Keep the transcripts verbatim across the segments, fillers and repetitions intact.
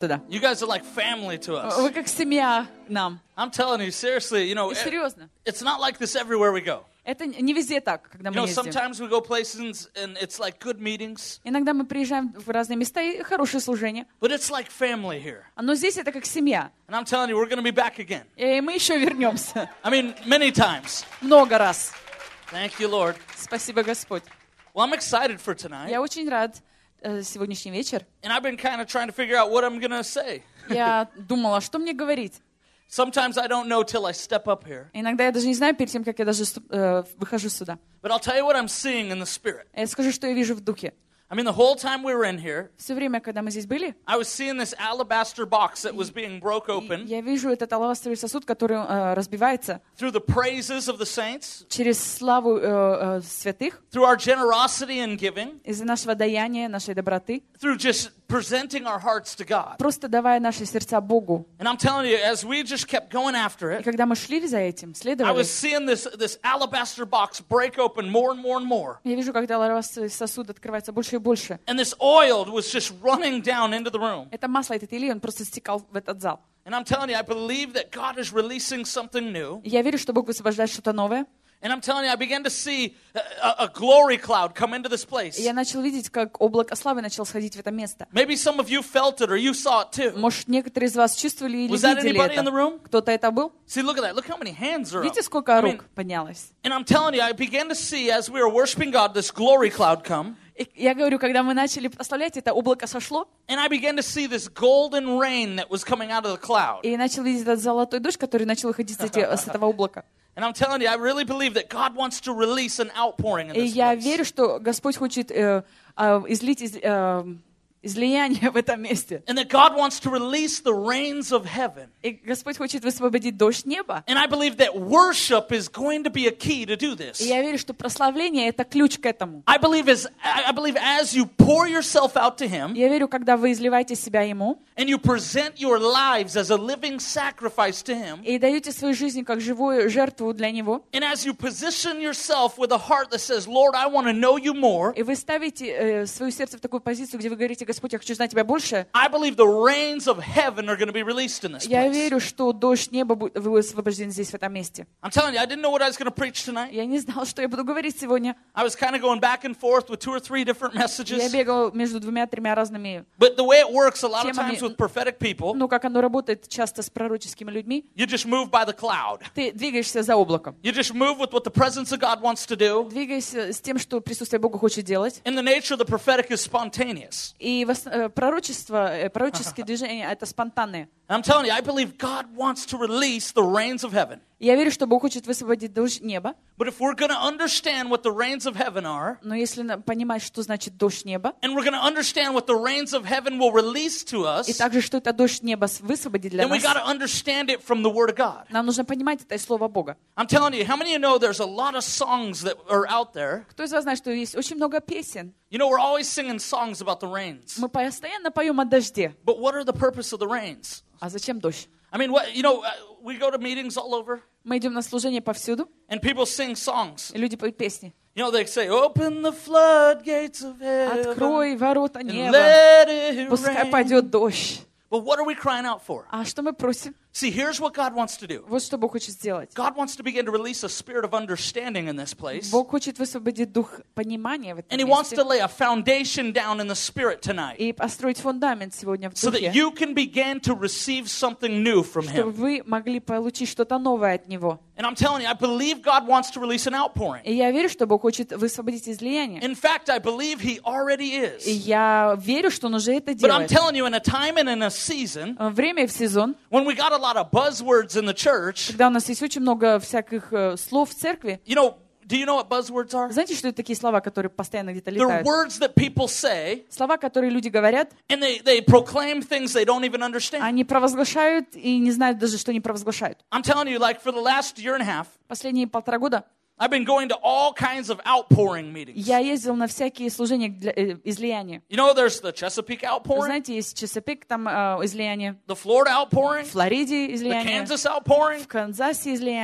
туда. You guys are like family to us. Вы как семья нам. I'm telling you, seriously, you know, И серьезно. it's not like this everywhere we go. Это не везде так, когда You мы know, ездим. sometimes we go places and it's like good meetings, Иногда мы приезжаем в разные места и хорошее служение. but it's like family here. Но здесь это как семья. And I'm telling you, we're going to be back again. И мы еще вернемся. I mean, many times. Много раз. Thank you, Lord. Спасибо, Господь. Well, I'm excited for tonight. Я очень рад э, сегодняшний вечер. And I've been kind of trying to figure out what I'm going to say. Я думала, что мне говорить. Sometimes I don't know till I step up here. Иногда я даже не знаю перед тем, как я даже э, выхожу сюда. But I'll tell you what I'm seeing in the Spirit. Я скажу, что я вижу в духе. I mean, the whole time we were in here, Все время, когда мы здесь были, I was seeing this alabaster box that was being broke open я вижу этот алавастровый сосуд, который э, разбивается through the praises of the saints, через славу э, э, святых, through our generosity and giving, из-за нашего даяния, нашей доброты, through just presenting our hearts to God. просто давая наши сердца Богу. And I'm telling you, as we just kept going after И it, когда мы шли за этим, I следовали, was seeing this, this alabaster box break open more and more and more. я вижу, когда алавастровый сосуд открывается больше и больше. And this oil was just running down into the room. Это масло, этот илий, он просто стекал в этот зал. And I'm telling you, I believe that God is releasing something new. И я верю, что Бог высвобождает что-то новое. And I'm telling you, I began to see a, a, a glory cloud come into this place. И я начал видеть, как облако славы начало сходить в это место. Maybe some of you felt it or you saw it too. Может, некоторые из вас чувствовали или Was that видели anybody in the это? room? Кто-то это был? See, look at that. Look how many hands are up. Видите, сколько I mean, рук поднялось? and I'm telling you, I began to see as we were worshiping God, this glory cloud come. И я говорю, когда мы начали прославлять, это облако сошло, And I began to see this golden rain that was coming out of the cloud. и начал видеть этот золотой дождь, который начал выходить с, эти, с этого облака. And I'm telling you, I really believe that God wants to release an outpouring in И this я place. верю, что Господь хочет э, э, излить из, э, излияние в этом месте. And that God wants to release the rains of heaven. И Господь хочет высвободить дождь неба. And I believe that worship is going to be a key to do this. И я верю, что прославление — это ключ к этому. I believe as I believe as you pour yourself out to Him Я верю, когда вы изливаете себя Ему and you present your lives as a living sacrifice to Him, и даете свою жизнь как живую жертву для Него, and as you position yourself with a heart that says, Lord, I want to know you more, и вы ставите э, свое сердце в такую позицию, где вы говорите: Господь, я хочу знать Тебя больше, I believe the rains of heaven are going to be released in this я place. верю, что дождь неба будет высвобожден здесь, в этом месте. I'm telling you, I didn't know what I was going to preach tonight. Я не знала, что я буду говорить сегодня. I was kind of going back and forth with two or three different Я messages. бегала между двумя-тремя разными. But the way it works a lot of Темами. times with prophetic people, Ну, как оно работает часто с пророческими людьми. you just move by the cloud. Ты двигаешься за облаком. You just move with what the presence of God wants to do. Двигаешься с тем, что присутствие Бога хочет делать. And the nature of the prophetic is spontaneous. И вос- э, пророчество, э, пророческие движения — это спонтанные. And I'm telling you, I believe God wants to release the rains of heaven. Я верю, что Бог хочет высвободить дождь неба. But if we're going to understand what the rains of heaven are, Но если на- понимать, что значит дождь неба, and we're going to understand what the rains of heaven will release to us, и также, что это дождь неба с- высвободит для then we нас, got to understand it from the Word of God. нам нужно понимать это из Слова Бога. I'm telling you, how many of you know there's a lot of songs that are out there? Кто из вас знает, что есть очень много песен? You know, we're always singing songs about the rains. Мы постоянно поем о дожде. But what are the purpose of the rains? А зачем дождь? I mean, what, you know, uh, we go to meetings all over, Мы идем на служение повсюду, and people sing songs. и люди поют песни. You know, they say, open the floodgates of heaven Открой ворота and неба, let it пускай rain. пойдет дождь. But what are we crying out for? А что мы просим? See, here's what God wants to do. Вот что Бог хочет сделать. God wants to begin to release a spirit of understanding in this place. Бог хочет высвободить дух понимания в And этом He wants месте to lay a foundation down in the spirit tonight и построить фундамент сегодня в so that духе, you can begin to receive something new from чтобы Him. вы могли получить что-то новое от Него. And I'm telling you, I believe God wants to release an outpouring. И я верю, что Бог хочет высвободить излияние. In fact, I believe He already И is. я верю, что Он уже это But I'm делает. telling you, in a time and in a season, Время и в сезон, when we got a lot of buzzwords in the church, когда у нас есть очень много всяких э, слов в церкви. you know, do you know what buzzwords are? Знаете, что это такие слова, которые постоянно где-то They're летают? words that people say, Слова, которые люди говорят, and they, they proclaim things they don't even understand. они провозглашают и не знают даже, что они провозглашают. I'm telling you, like for the last year and a half, Последние полтора года I've been going to all kinds of outpouring meetings. я ездил на всякие служения для, э, излияния. You know, there's the Chesapeake outpouring, Знаете, есть Чесапик, там э, излияние, the Florida в outpouring, Флориде the излияние, Kansas outpouring. в Канзасе излияние.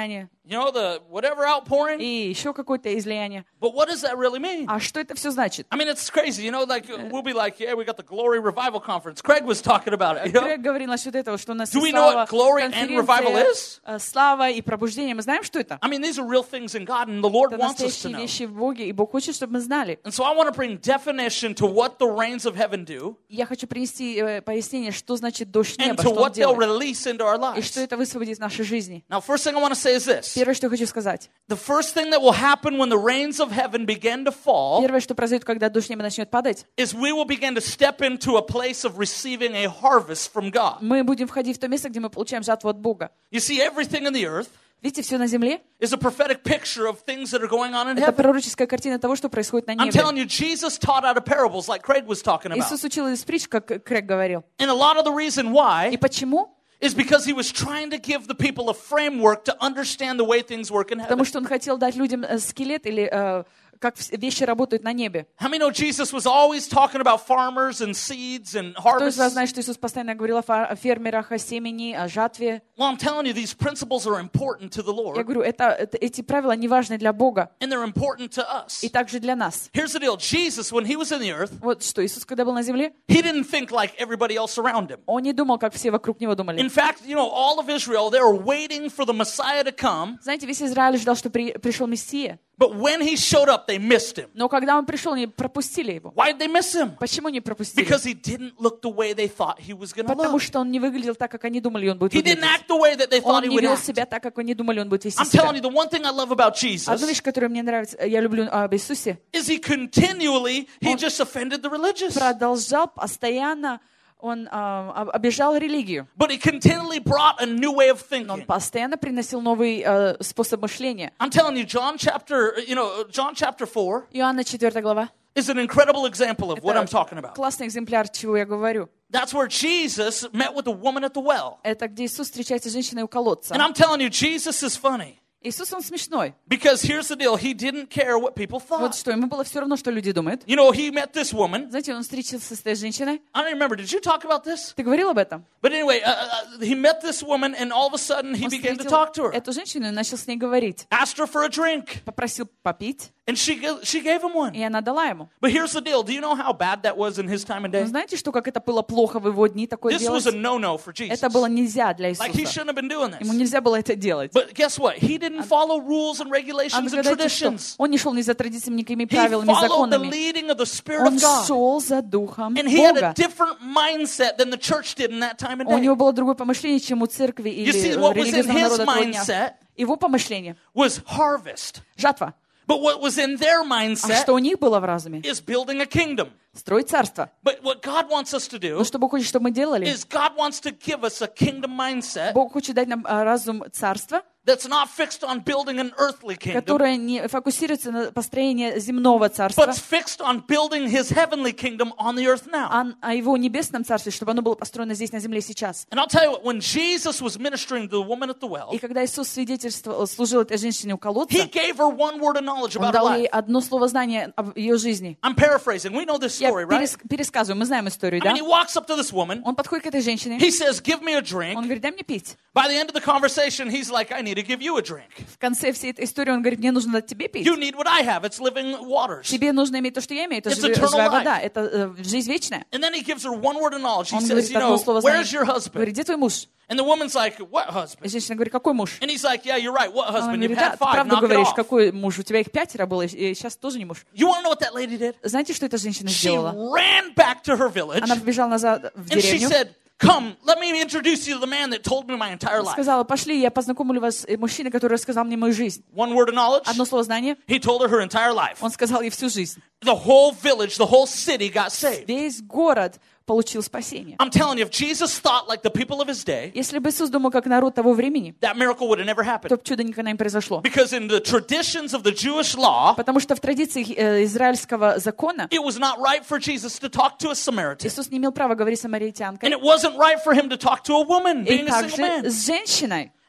you know, the whatever outpouring. и еще какое-то излияние. But what does that really mean? А что это все значит? I mean, it's crazy. You know, like, we'll be like, yeah, we got the Glory Revival Conference. Craig was talking about it, you know? Грег говорил насчет этого, что у нас Do we есть know слава, what glory and revival конференция, is? э, слава и пробуждение. Мы знаем, что это? I mean, these are real things in God, and the Lord Это wants us to настоящие know. вещи в Боге, и Бог хочет, чтобы мы знали. And so I want to bring definition to what the rains of heaven do Я хочу принести э, пояснение, что значит дождь and неба, to что он what they'll делает, release into our и lives. что это высвободит в нашей жизни. Now, first thing I want to say is this. Первое, что я хочу сказать. The first thing that will happen when the rains of heaven begin to fall Первое, что произойдет, когда дождь неба начнет падать, is we will begin to step into a place of receiving a harvest from God. мы будем входить в то место, где мы получаем жатву от Бога. You see, everything in the earth Видите, все на земле is a prophetic picture of things that are going on in — это heaven. пророческая картина того, что происходит на I'm небе. telling you, Jesus taught out of parables like Craig was talking about. Иисус учил из притч, как Крэг говорил. And a lot of the reason why И почему? is because he was trying to give the people a framework to understand the way things work in heaven. Потому что он хотел дать людям э, скелет или э, как вс- вещи работают на небе. How many know Jesus was always talking about farmers and seeds and Кто из harvests? вас знает, что Иисус постоянно говорил о фа- о фермерах, о семени, о жатве? Well, I'm telling you, these principles are important to the Я Lord, говорю, это, это- эти правила не важны для Бога and they're important to us. и также для нас. Here's the deal. Jesus, when he was in the earth, Вот что, Иисус, когда был на земле, he didn't think like everybody else around him. он не думал, как все вокруг него думали. In fact, you know, all of Israel, they were waiting for the Messiah to come, Знаете, весь Израиль ждал, что при- пришел Мессия. but when he showed up, they missed him. Но когда он пришел, они пропустили его. Why did they miss him? Почему не пропустили? Because he didn't look the way they thought he was going to Потому look. что он не выглядел так, как они думали, он будет He didn't выглядеть. act the way that they thought Он he не would вел act. себя так, как они думали, он будет вести I'm telling you, себя. the one thing I love about Одну Jesus вещь, которая мне нравится, я люблю об Иисусе, is he continually, he just offended the religious. продолжал постоянно, он а, об- обижал религию. But he continually brought a new way of Но он thinking. постоянно приносил новый э, способ мышления. I'm telling you, John chapter, you know, John chapter four Иоанна четвёртая глава. is an incredible example of what I'm Это talking about. классный экземпляр, чего я говорю. That's where Jesus met with the woman at the well. Это где Иисус встречается с женщиной у колодца. And I'm telling you, Jesus is funny. Иисус, он смешной. Because here's the deal, he didn't care what people Вот thought. что, ему было все равно, что люди думают. You know, he met this woman. Знаете, он встретился с этой женщиной. I don't remember, did you talk about this? Ты говорил об этом? But anyway, uh, uh, he met this woman and all of a sudden he Он began to встретил talk to her. эту женщину и начал с ней говорить. Asked her for a drink. Попросил попить, And she, g- she gave him one. и она дала ему. But here's the deal. Do you know how bad that was in his time and day? Но знаете, что, как это было плохо в его дни такое This делать? was a no-no for Jesus. Это было нельзя для Like he Иисуса. shouldn't have been doing Ему this. нельзя было это делать. But guess what? He didn't follow rules and А regulations and догадайтесь, что? traditions. Он не шел ни за традициями, никакими He правилами, followed the законами. leading of the Spirit Он of God. шел за Духом And he had a Бога. different mindset than the church did in that time and У day. него было другое помышление, чем у церкви You или see, э, what was in религиозного his народа того дня. mindset Его помышление was harvest. — жатва. But what was in their А mindset что у них было в разуме? is building a kingdom. Строить царство. But what God wants us to do Но что Бог хочет, чтобы мы делали? is God wants to give us a kingdom mindset Бог хочет дать нам а, разум царства, that's not fixed on building an earthly kingdom, которое не фокусируется на построении земного царства, but fixed on building his heavenly kingdom on the earth now. а о его небесном царстве, чтобы оно было построено здесь, на земле, сейчас. And I'll tell you what, when Jesus was ministering to the woman at the well, И когда Иисус свидетельствовал, служил этой женщине у колодца, he gave her one word of knowledge Он about her дал ей life. одно слово знания об ее жизни. I'm paraphrasing. We know this Я story, right? перес- пересказываю, мы знаем историю, I да? mean, he walks up to this woman. Он подходит к этой женщине, He says, give me a он drink. говорит, дай мне пить. By the end of the conversation, he's like, I need to give you a drink. В конце всей этой истории он говорит, мне нужно дать тебе пить. You need what I have. It's living waters. Тебе нужно иметь то, что я имею, это It's живая, eternal живая life. вода, это э, жизнь вечная. And then he gives her one word of knowledge. He Он says, говорит you одно know, слово where's your знания. husband? Говорит, где твой муж? And the woman's like, what И husband? женщина говорит, какой муж? And he's like, yeah, you're right. What Он husband? You've говорит, да, had ты five. правду Knock it говоришь, off. какой муж? У тебя их пятеро было, и сейчас тоже не муж. You want to know what that lady did? Знаете, что эта женщина She сделала? ran back to her village Она побежала назад в and she деревню. said, come, let me introduce you to the man that told me my entire life. Сказала, пошли, я познакомлю вас с мужчиной, который рассказал мне мою жизнь. One word of knowledge. Одно слово знания. He told her her entire life. Он сказал ей всю жизнь. The whole village, the whole city got saved. Весь город получил спасение. I'm telling you, if Jesus thought like the people of his day, Если бы Иисус думал, как народ того времени, that miracle would have never happened. то чудо никогда не произошло. Because in the traditions of the Jewish law, Потому что в традиции э, израильского закона it was not right for Jesus to talk to a Samaritan. Иисус не имел права говорить с And самаритянкой. it wasn't right for him to talk to a woman, И being a single также man. с женщиной.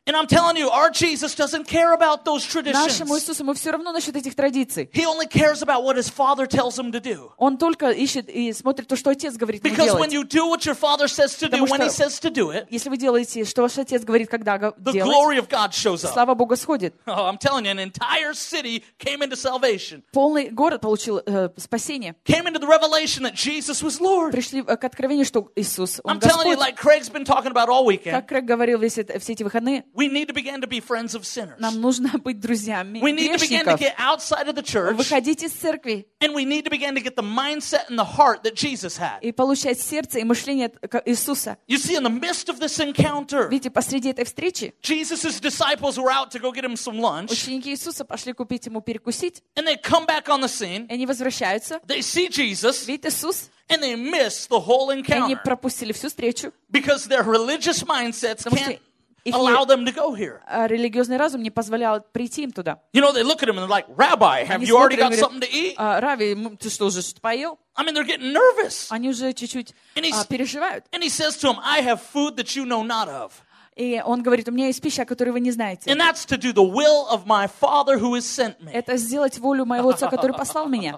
And I'm telling you, our Jesus doesn't care about those Нашему traditions. Иисусу ему все равно насчет этих традиций. He only cares about what his Father tells him to do. Он только ищет и смотрит то, что Отец говорит ему Because when делать. you do what your Father says to do, Потому when He что- says to do it, Если вы делаете, что ваш Отец говорит, когда го- the делать, glory of God shows up. слава Бога сходит. Oh, I'm telling you, an entire city came into salvation, Полный город получил э, спасение. came into the revelation that Jesus was Lord. Пришли э, к откровению, что Иисус, Он I'm telling you, Господь. like Craig's been talking about all weekend, Как Крэг говорил весь это- все эти выходные, we need to begin to be friends of sinners. нам нужно быть друзьями We need to begin to грешников. get outside of the church, Выходить из церкви and we need to begin to get the mindset and the heart that Jesus had. и получать сердце и мышление как Иисуса. You see, in the midst of this encounter, Видите, посреди этой встречи Jesus' disciples were out to go get him some lunch, ученики Иисуса пошли купить ему перекусить, and they come back on the scene, и они возвращаются. they see Jesus, Видит Иисус, and they miss the whole и они encounter пропустили всю встречу, because their religious mindsets потому что can't их allow them to go here. а, религиозный разум не позволял прийти им туда. You know, they look at him and they're like, Rabbi, have Они you already смотрят и got something to говорят, eat? «А, Рави, м, ты что, уже что-то поел?» I mean, they're getting nervous. Они уже чуть-чуть And he's- а, переживают. And he says to them, I have food that you know not of. И он говорит, у меня есть пища, которую вы не знаете. And that's to do the will of my Father who has sent me. Это сделать волю моего Отца, который послал меня.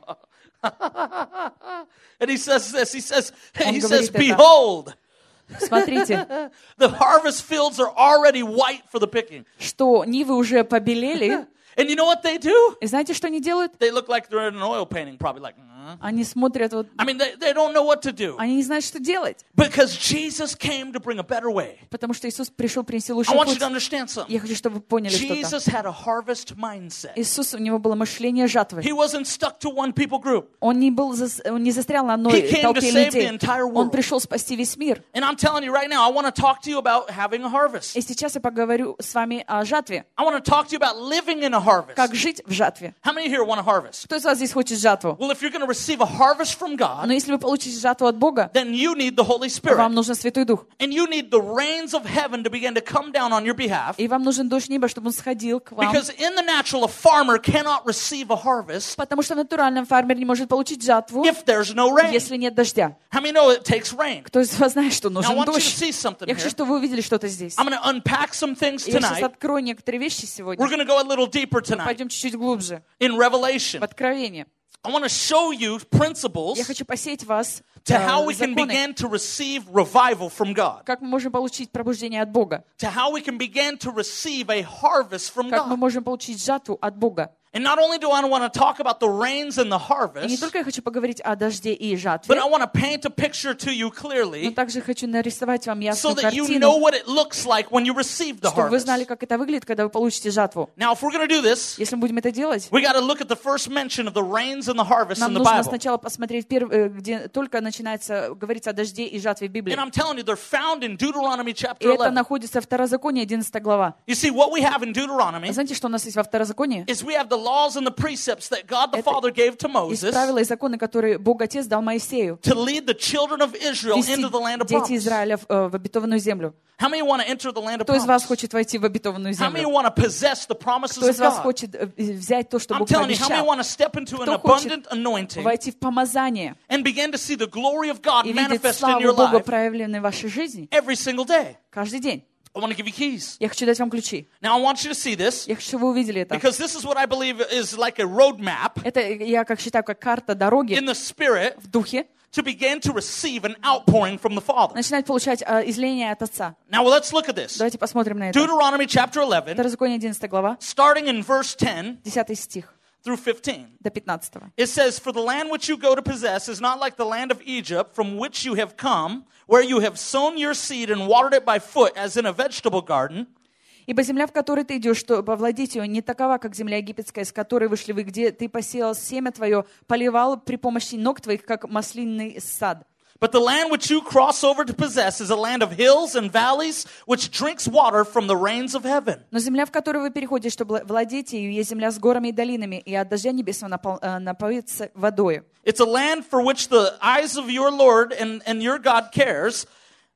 And he says this, he says, Он he says, говорит это. behold, Смотрите, the harvest fields are already white for the picking. что нивы уже побелели. And you know what they do? И знаете, что они делают? They look like they're in an oil painting, probably like, "Mm." Они смотрят, вот, I mean, they, they don't know what to do. они не знают, что делать. Because Jesus came to bring a better way. Потому что Иисус пришел принести I лучший want you путь. to understand something. Я хочу, чтобы вы поняли что-то. Jesus had a harvest mindset. Иисус, у него было мышление жатвы. He wasn't stuck to one people group. Он не, был, зас- он не застрял на одной He came to толпе save людей. the entire world. Он пришел спасти весь мир. And I'm telling you right now, I want to talk to you about having a harvest. И сейчас я поговорю с вами о жатве. I want to talk to you about living in a harvest. Как жить в жатве. How many here want a harvest? Кто из вас здесь хочет жатву? Well, if you're going to receive a harvest from God, Но если вы получите жатву от Бога, then you need the Holy Spirit. вам нужен Святой Дух. And you need the rains of heaven to begin to come down on your behalf. И вам нужен дождь неба, чтобы он сходил к вам. Because in the natural, a farmer cannot receive a harvest Потому что в натуральном фермер не может получить жатву, if there's no rain. если нет дождя. How many know it takes rain? Кто из вас знает, что Now, I нужен want you to дождь? see something Я хочу, here. чтобы вы увидели что-то здесь. I'm going to unpack some things Я сейчас tonight. открою некоторые вещи сегодня. We're going to go a little deeper tonight Пойдем чуть-чуть глубже. in Revelation. В Откровение. I want to show you principles Я хочу посеять вас to э, how we can законы, begin to receive revival from God. как мы можем получить пробуждение от Бога, To how we can begin to receive a harvest from как мы God. можем получить жатву от Бога. And not only do I want to talk about the rains and the И не harvest, только я хочу поговорить о дожде и but жатве, I want to paint a picture to you но clearly также хочу нарисовать вам so ясную that you know картину, what it looks like when you receive the чтобы вы harvest. знали, как это выглядит, когда вы получите жатву. Now, if we're going to do this, Если мы будем это делать, we got to look at the first mention of the rains and the harvest нам in the нужно Bible. сначала посмотреть, перв- э, где только начинается говорить о дожде и жатве в Библии. And I'm telling you, they're found in Deuteronomy И chapter это eleven. находится в Второзаконии, одиннадцатая глава. You see, what we have in Deuteronomy Знаете, что у нас есть во Второзаконии? is we have the laws and the precepts that God the Это Father gave to Есть Moses правила и законы, которые Бог Отец дал Моисею. to lead the children of Israel Вести into the land of дети promise. Израиля в, э, в обетованную землю. How many want to enter the land of Кто из вас promise? хочет войти в обетованную How many землю? want to possess the promises Кто of из вас God? хочет э, взять то, что I'm Бог telling you, how many пообещал? want to step into an Кто хочет abundant anointing войти в помазание and begin to see the glory of God и видеть manifest in your славу Бога, life проявленной в вашей жизни every single day? каждый день? I want to give you keys. Я хочу дать вам ключи. Now, I want you to see this Я хочу, чтобы вы увидели это. because this is what I believe is like a roadmap Это, я как считаю, как карта дороги in the Spirit в духе. to begin to receive an outpouring from the Father. Начинать получать э, излияние от Отца. Now, let's look at this. Давайте посмотрим на это. Deuteronomy chapter eleven, Второзаконие, одиннадцатая глава, starting in verse ten десятый стих through fifteen. до пятнадцатого. It says, "For the land which you go to possess is not like the land of Egypt, from which you have come, where you have sown your seed and watered it by foot, as in a vegetable garden. Ибо земля, в которой ты идешь, чтобы овладеть ее, не такова, как земля египетская, с которой вышли вы, где ты посеял семя твое, поливал при помощи ног твоих, как маслинный сад. But the land which you cross over to possess is a land of hills and valleys, which drinks water from the rains of heaven." Но земля, в которую вы переходите, чтобы владеть ею, есть земля с горами и долинами, и от дождя небесного напол- э, напоится водою. It's a land for which the eyes of your Lord and, and your God cares.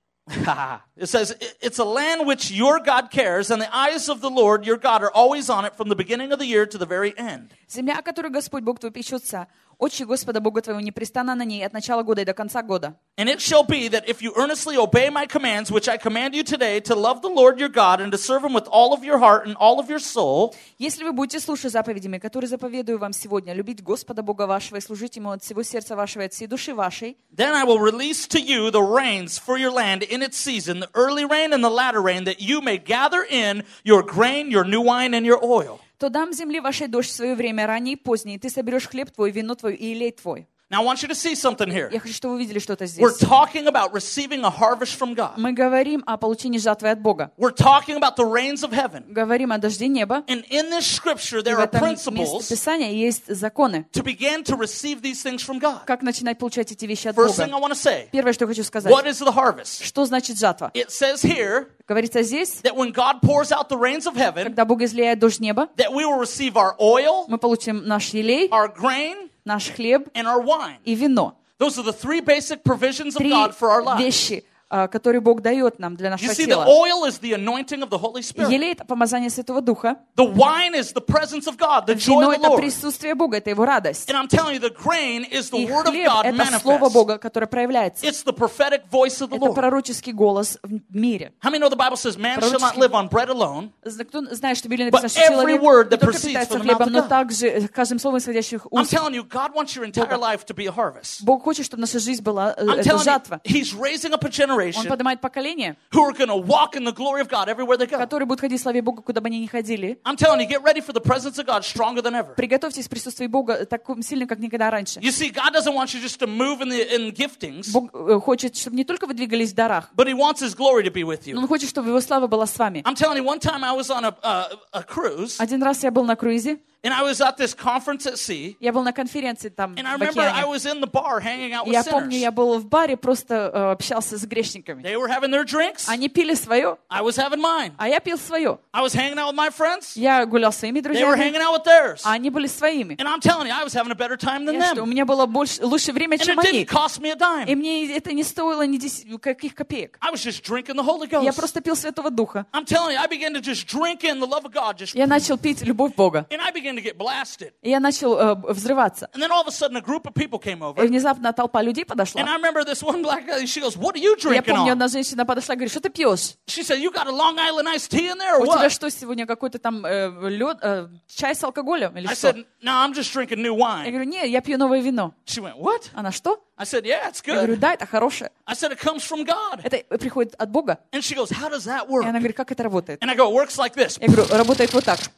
It says, it's a land which your God cares, and the eyes of the Lord your God are always on it from the beginning of the year to the very end. Земля, о которой Господь Бог твой печется, Очи Господа Бога твоего непрестанно на ней от начала года и до конца года. And it shall be that if you earnestly obey my commands, which I command you today, to love the Lord your God and to serve him with all of your heart and all of your soul, Если вы будете слушать заповедями, которые заповедую вам сегодня, любить Господа Бога вашего и служить Ему от всего сердца вашего и от всей души вашей, then I will release to you the rains for your land in its season, the early rain and the latter rain, that you may gather in your grain, your new wine, and your oil. то дам земле вашей дождь в свое время, раннее и позднее, и ты соберешь хлеб твой, вино твое и елей твой. Now I want you to see something here. Я хочу, чтобы вы видели что-то здесь. We're talking about receiving a harvest from God. Мы говорим о получении жатвы от Бога. We're talking about the rains of heaven. Говорим о дожде неба. And in this scripture И there в are этом principles месте Писания есть законы, to begin to receive these things from God. как начинать получать эти вещи от First thing I Бога. want to say, Первое, что я хочу сказать. what is the harvest? Что значит жатва? It says here Говорится здесь, that when God pours out the rains of heaven, когда Бог излияет дождь неба, that we will receive our oil, мы получим наш елей, our grain, наш хлеб and our wine. и вино. Those are the three basic provisions of Три God for our lives. вещи, а, которые Бог дает нам для You нашего see, the тела. oil is the anointing of the Holy Spirit. Елей — это помазание Святого Духа. The wine is the presence of God, the joy Вино — of the это Lord. присутствие Бога, это Его радость. And I'm telling you, the grain is the И word of хлеб — God это Слово manifest. Бога, которое проявляется. It's the prophetic voice of the Это Lord. пророческий голос в мире. How many know the Bible says man shall not live on bread alone, Кто знает, что в Библии but написано, что every человек word не that только proceeds питается from the mouth хлебом, of но God? также каждым словом исходящих I'm уст. telling you, God wants your entire life to be a harvest. Бог хочет, чтобы наша жизнь была э, I'm это telling you, жатва. He's raising up a Он generation поднимает поколение, who are going to walk in the glory of God everywhere they go. которые будут ходить в славе Бога, куда бы они ни ходили. I'm telling you, get ready for the presence of God stronger than ever. Приготовьтесь к присутствию Бога таким сильным, как никогда раньше. You see, God doesn't want you just to move in the in giftings, Бог э, хочет, чтобы не только вы двигались в дарах, but He wants His glory to be with но you. Он хочет, чтобы Его слава была с вами. I'm telling you, one time I was on a, a, a cruise, Один раз я был на круизе, and I was at this conference at sea, я был на конференции там, and I в remember I океане. was in the bar hanging out with Я помню, sinners. я был в баре, просто э, общался с грешниками. They were having their drinks, Они пили свое, I was having mine. а я пил свое. I was hanging out with my friends, Я гулял с своими they were друзьями, hanging out with theirs. а они были своими. And I'm telling you, I was having a better time than Я что, у them. меня было больше, лучше время, And чем it они. didn't cost me a И dime. мне это не стоило ни десяти, каких копеек. I was just drinking the Holy Я Ghost. просто пил Святого Духа. I'm telling you, I began to just drink in the love of God, just, Я начал пить любовь Бога. and I began to get blasted. И я начал э, взрываться. And then all of a sudden, a group of people came over, И внезапно толпа людей подошла. and I remember this one black guy. She goes, "What are you Я drinking помню, on?" одна женщина подошла и говорит, что ты пьешь? She said, "You got a Long Island iced tea in there, or У тебя what?" что сегодня, какой-то там э, лед, э, чай с алкоголем или I что? said, "No, I'm just drinking new Я wine." говорю, не, я пью новое вино. She went, "What?" Она, что? I said, "Yeah, it's Я говорю, good." да, это хорошее. I said, "It comes from God." Это приходит от Бога. And she goes, "How does that И work?" она говорит, как это работает? And I go, "It works like this." Я говорю, работает вот так.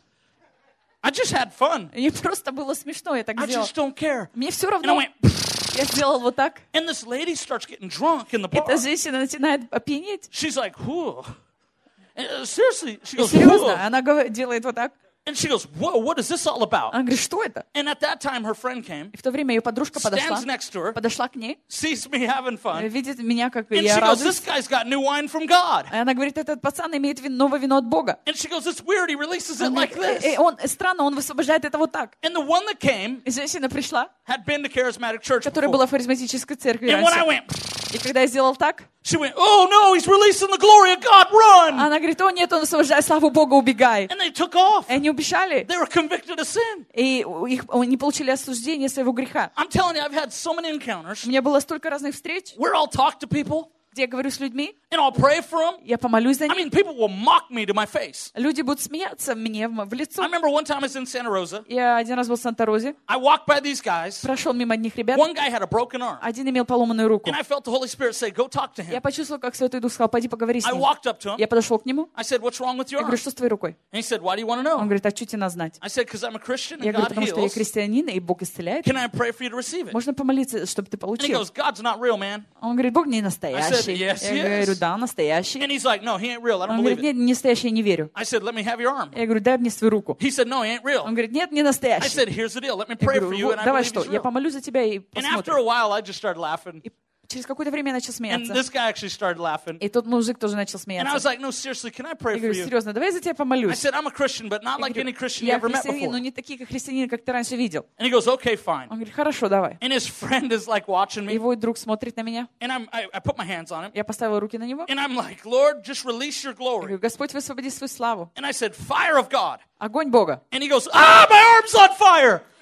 I just had fun. И просто было смешно, я так I сделала. just don't care. Мне все And I равно. went, Я сделал вот так. and this lady starts getting drunk in the bar. Эта женщина начинает опьянеть. She's like, "Whoa." And, uh, seriously, she И goes, серьезно, "Whoa." она говор- делает вот так. And she goes, "Whoa, what is this all about?" Она говорит, что это? And at that time, her friend came, И в то время ее подружка подошла, stands next to her, подошла к ней, sees me having fun, видит меня, как and я she goes, "This радуюсь. guy's got new wine from God." И она говорит, этот пацан имеет вин- новое вино от Бога. And she goes, "It's weird. He releases it Она like говорит, «Э, э, this." он, странно, он высвобождает это вот так. And the one that came И женщина пришла, had been to Charismatic Church которая before. была в харизматической церкви And when I раньше. went, И когда я сделал так, she went, "Oh no, he's releasing the glory of God. Run!" она говорит, о нет, он высвобождает славу Бога, убегай. And they took off. И они убежали. They were convicted of sin. И их, они получили осуждение своего греха. I'm telling you, I've had so many encounters У меня было столько разных встреч, where I'll talk to people где я говорю с людьми, and I'll pray for them. я помолюсь за I них. mean, people will mock me to my face. Люди будут смеяться мне в в I лицо. remember one time I was in Santa Rosa. Я один раз был в Санта-Розе, I walked by these guys. прошел мимо одних ребят. One guy had a broken arm. Один имел поломанную руку. And I felt the Holy Spirit say, "Go talk to Я him." почувствовал, как Святой Дух сказал, пойди поговори с I ним. walked up to him. Я подошел к нему. I said, "What's wrong with your Я говорю, arm?" что с твоей рукой? And he said, "Why do you want to Он know?" говорит, а что тебе надо знать? I said, "Because I'm a Christian Я and говорю, God потому что я heals. христианин, и Бог исцеляет. Can I pray for you to receive it?" Можно помолиться, чтобы ты And he получил. goes, "God's not real, man." Он говорит, Бог не I настоящий. said, "Yes, he Я говорю, is." да, настоящий. And he's like, "No, he ain't real. I don't Он believe говорит, it." нет, не настоящий, я не верю. I said, "Let me have your arm." Я говорю, дай мне свою руку. He said, "No, he ain't real." Он говорит, нет, не I настоящий. said, "Here's the deal. Let me Я pray for говорю, you, «Вот, and I давай believe что, he's я real." помолюсь за тебя и And after a посмотрим. while, I just started laughing. И через какое-то время я начал And смеяться. this guy actually started laughing. И тот мужик тоже начал And I was смеяться. like, "No, seriously, can I Я pray for говорю, you?" серьезно, давай я за тебя I помолюсь. said, "I'm a Christian, but not Я like any говорю, Christian you я ever met христианин, но before." не такие, как христианин, как ты раньше видел. And he goes, "Okay, fine." Он говорит, хорошо, давай. And his friend is like watching me. Его друг смотрит на меня. And I'm, I, I put my hands on him. Я поставила руки на него. And I'm like, "Lord, just release your Я glory." говорю, Господь, высвободи свою славу. And I said, "Fire of God." Огонь Бога. And he goes, "Ah, my arm's on fire."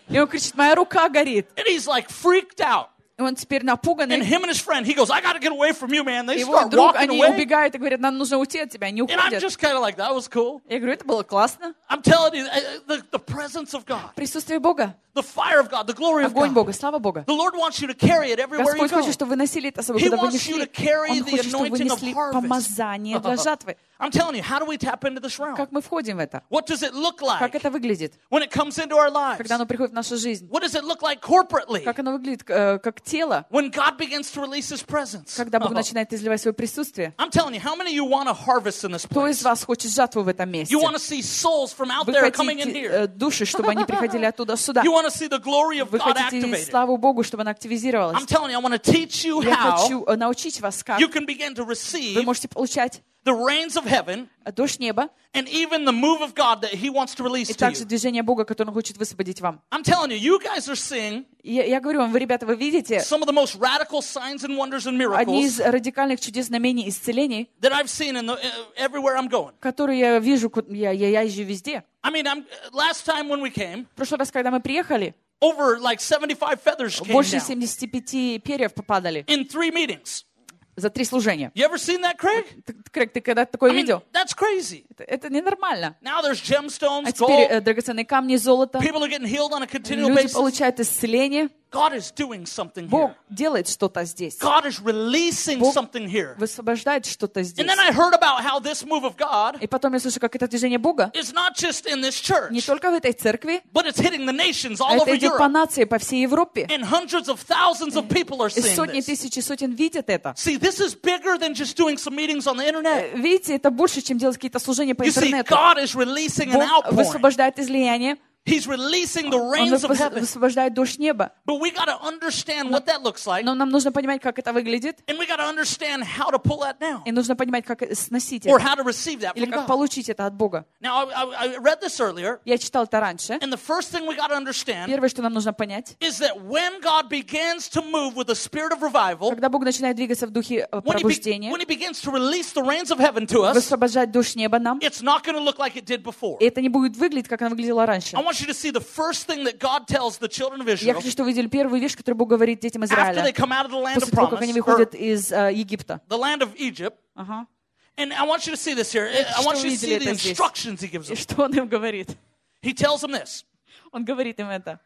И он кричит, моя рука горит. And he's like freaked out. И он теперь And напуганный. him and his friend, he goes, I got to get away from you, man. They Его start друг, walking они away. убегают и говорят, нам нужно уйти от тебя, они And I'm уходят. just kind of like, that was cool. Я говорю, это было классно. I'm telling you, uh, the, the presence of God, Присутствие Бога, the fire of God, the glory of огонь God. Бога, слава Бога. The Lord wants you to carry it everywhere you Господь go. хочет, чтобы вы носили это с собой, He куда бы wants ни you шли. to carry Он the хочет, чтобы вы anointing of несли harvest. помазание для жатвы. I'm telling you, how do we tap into this realm? Как мы входим в это? What does it look Как like это выглядит? when it comes into our lives? Когда оно приходит в нашу жизнь? What does it look like corporately Как оно выглядит э, как тело? when God begins to release His presence? Когда Бог начинает изливать свое присутствие? I'm telling you, how many of you want to harvest in this Кто из place? вас хочет жатву в этом месте? You want to see souls from out Вы there coming in хотите here. э, души, чтобы они приходили оттуда сюда. You want to see the glory of Вы God хотите activated. славу Богу, чтобы она активизировалась. I'm telling you, I want to teach you Я how хочу э, научить вас, как you can begin to вы receive можете получать the rains of heaven дождь неба and even the move of God that He wants to release и to также you. движение Бога, которое Он хочет высвободить вам. I'm telling you, you guys are seeing И Я, я говорю вам, вы, ребята, вы видите some of the most radical signs and wonders and одни miracles из радикальных чудес, знамений, исцелений, that I've seen in the, uh, everywhere I'm going. которые я вижу, ку- я, я, я езжу везде. I mean, I'm, last time when we came, В прошлый раз, когда мы приехали, over like seventy-five feathers came больше down семьдесят пять перьев попадали in three meetings. за три служения. You ever seen that, Craig? Ты, Крэг, ты когда такое I mean, видел? that's crazy. Это, это ненормально. Now there's gemstones, А теперь gold. э, драгоценные камни, золото. People are getting healed on a continual Люди basis. получают исцеление. God is doing something Бог here. делает что-то здесь. God is releasing Бог something here. высвобождает что-то здесь. And then I heard about how this move of God И потом я слышу, как это движение Бога is not just in this не church, только в этой церкви, but it's hitting the nations а all это over идет по Europe. нации, по всей Европе. And hundreds of thousands of people are И seeing сотни this. тысяч и сотен видят это. See, this is bigger than just doing some meetings on the internet. Э, Видите, это больше, чем делать какие-то служения по You see, интернету. God is releasing an Бог outpouring. высвобождает излияние, He's releasing the Он rains of выс- heaven. высвобождает дождь неба. But we got to understand what that looks like. Но нам нужно понимать, как это выглядит, And we got to understand how to pull that down. и нужно понимать, как э, сносить Or это, how to receive that или from как God. получить это от Бога. Now, I, I, I read this earlier. Я читал это раньше. And the first thing we got to understand Первое, что нам нужно понять, is that when God begins to move with the spirit of revival, когда Бог начинает двигаться в духе э, when he, be, пробуждения, when he begins to release the rains of heaven to us, высвобождать дождь неба нам, it's not going to look like it did before. и это не будет выглядеть, как оно выглядело раньше. I want you to see the first thing that God tells the children of Я Israel хочу, чтобы вы видели первую вещь, которую Бог говорит детям after they Израиля, come out of the land после of того, как они promise, or выходят из э, Египта. the land of Egypt. Ага. And I want you to see this here. I Что want вы you to see видели the это здесь? instructions he gives И them. что он им говорит? He tells them this. Он говорит им это.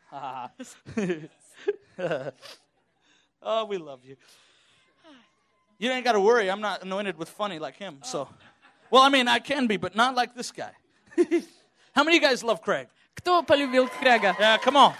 Oh, we love you. You ain't got to worry. I'm not anointed with funny like him. So, well, I mean, I can be, but not like this guy. How many of you guys love Craig? Кто полюбил Крэга? Yeah, come on.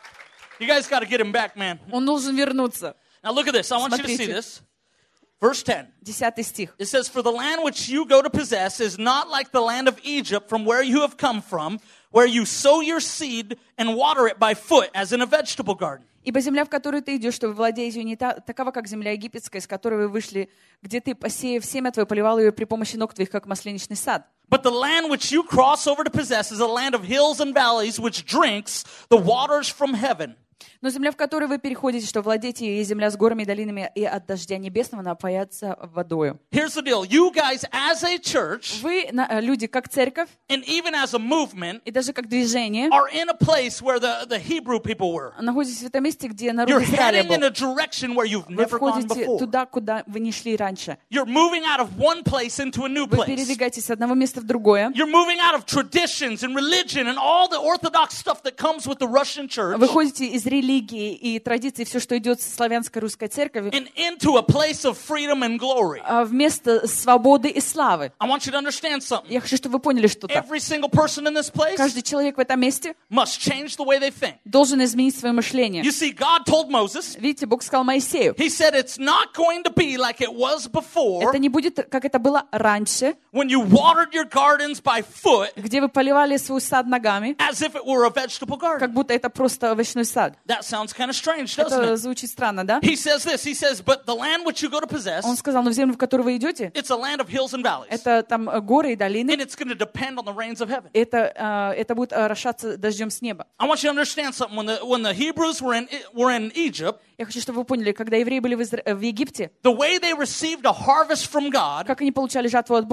You guys got to get him back, man. Он должен вернуться. Now look at this. I want you to see Смотрите. this. Verse ten. Десятый стих. It says, "For the land which you go to possess is not like the land of Egypt from where you have come from, where you sow your seed and water it by foot, as in a vegetable garden." Ибо земля, в которую ты идешь, чтобы владеть ее, не та, такова, как земля египетская, из которой вы вышли, где ты, посеяв семя твое, поливал ее при помощи ног твоих, как масленичный сад. But the land which you cross over to possess is a land of hills and valleys, which drinks the waters from heaven. Но земля, в которой вы переходите, что владеть ее, есть земля с горами и долинами, и от дождя небесного напоятся водою. Here's the deal. You guys, as a church, Вы, на- э, люди, как церковь, and even as a movement, и даже как движение, are in a place where the, the Hebrew people were. находитесь в этом месте, где народ You're Израиля heading был. in a direction where you've Вы never gone входите before. туда, куда вы не шли раньше. You're moving out of one place into a new Вы place. передвигаетесь с одного места в другое. You're moving out of traditions and religion and all the orthodox stuff that comes with the Russian church Вы ходите из религии и традиций, все, что идет со славянской русской церковью, and into a place of freedom and glory. а вместо свободы и славы. I want you to understand something. Я хочу, чтобы вы поняли что-то. Every single person in this place Каждый человек в этом месте must change the way they think. должен изменить свое мышление. You see, God told Moses, Видите, Бог сказал Моисею, He said it's not going to be like it was before это не будет, как это было раньше, when you watered your gardens by foot где вы поливали свой сад ногами, as if it were a vegetable garden. как будто это просто овощной сад. That sounds kind of strange, doesn't Это it? звучит странно, да? He says this, he says, but the land which you go to possess, Он сказал, но в землю, в которую вы идете, it's a land of hills and valleys. это там э, горы и долины, And it's going to depend on the rains of heaven. это, э, это будет орошаться дождем с неба. I want you to understand something. When the, when the Hebrews were in, were in Egypt, Я хочу, чтобы вы поняли, когда евреи были в, Изра... в Египте, the way they received a harvest from God как они получали жатву от Бога,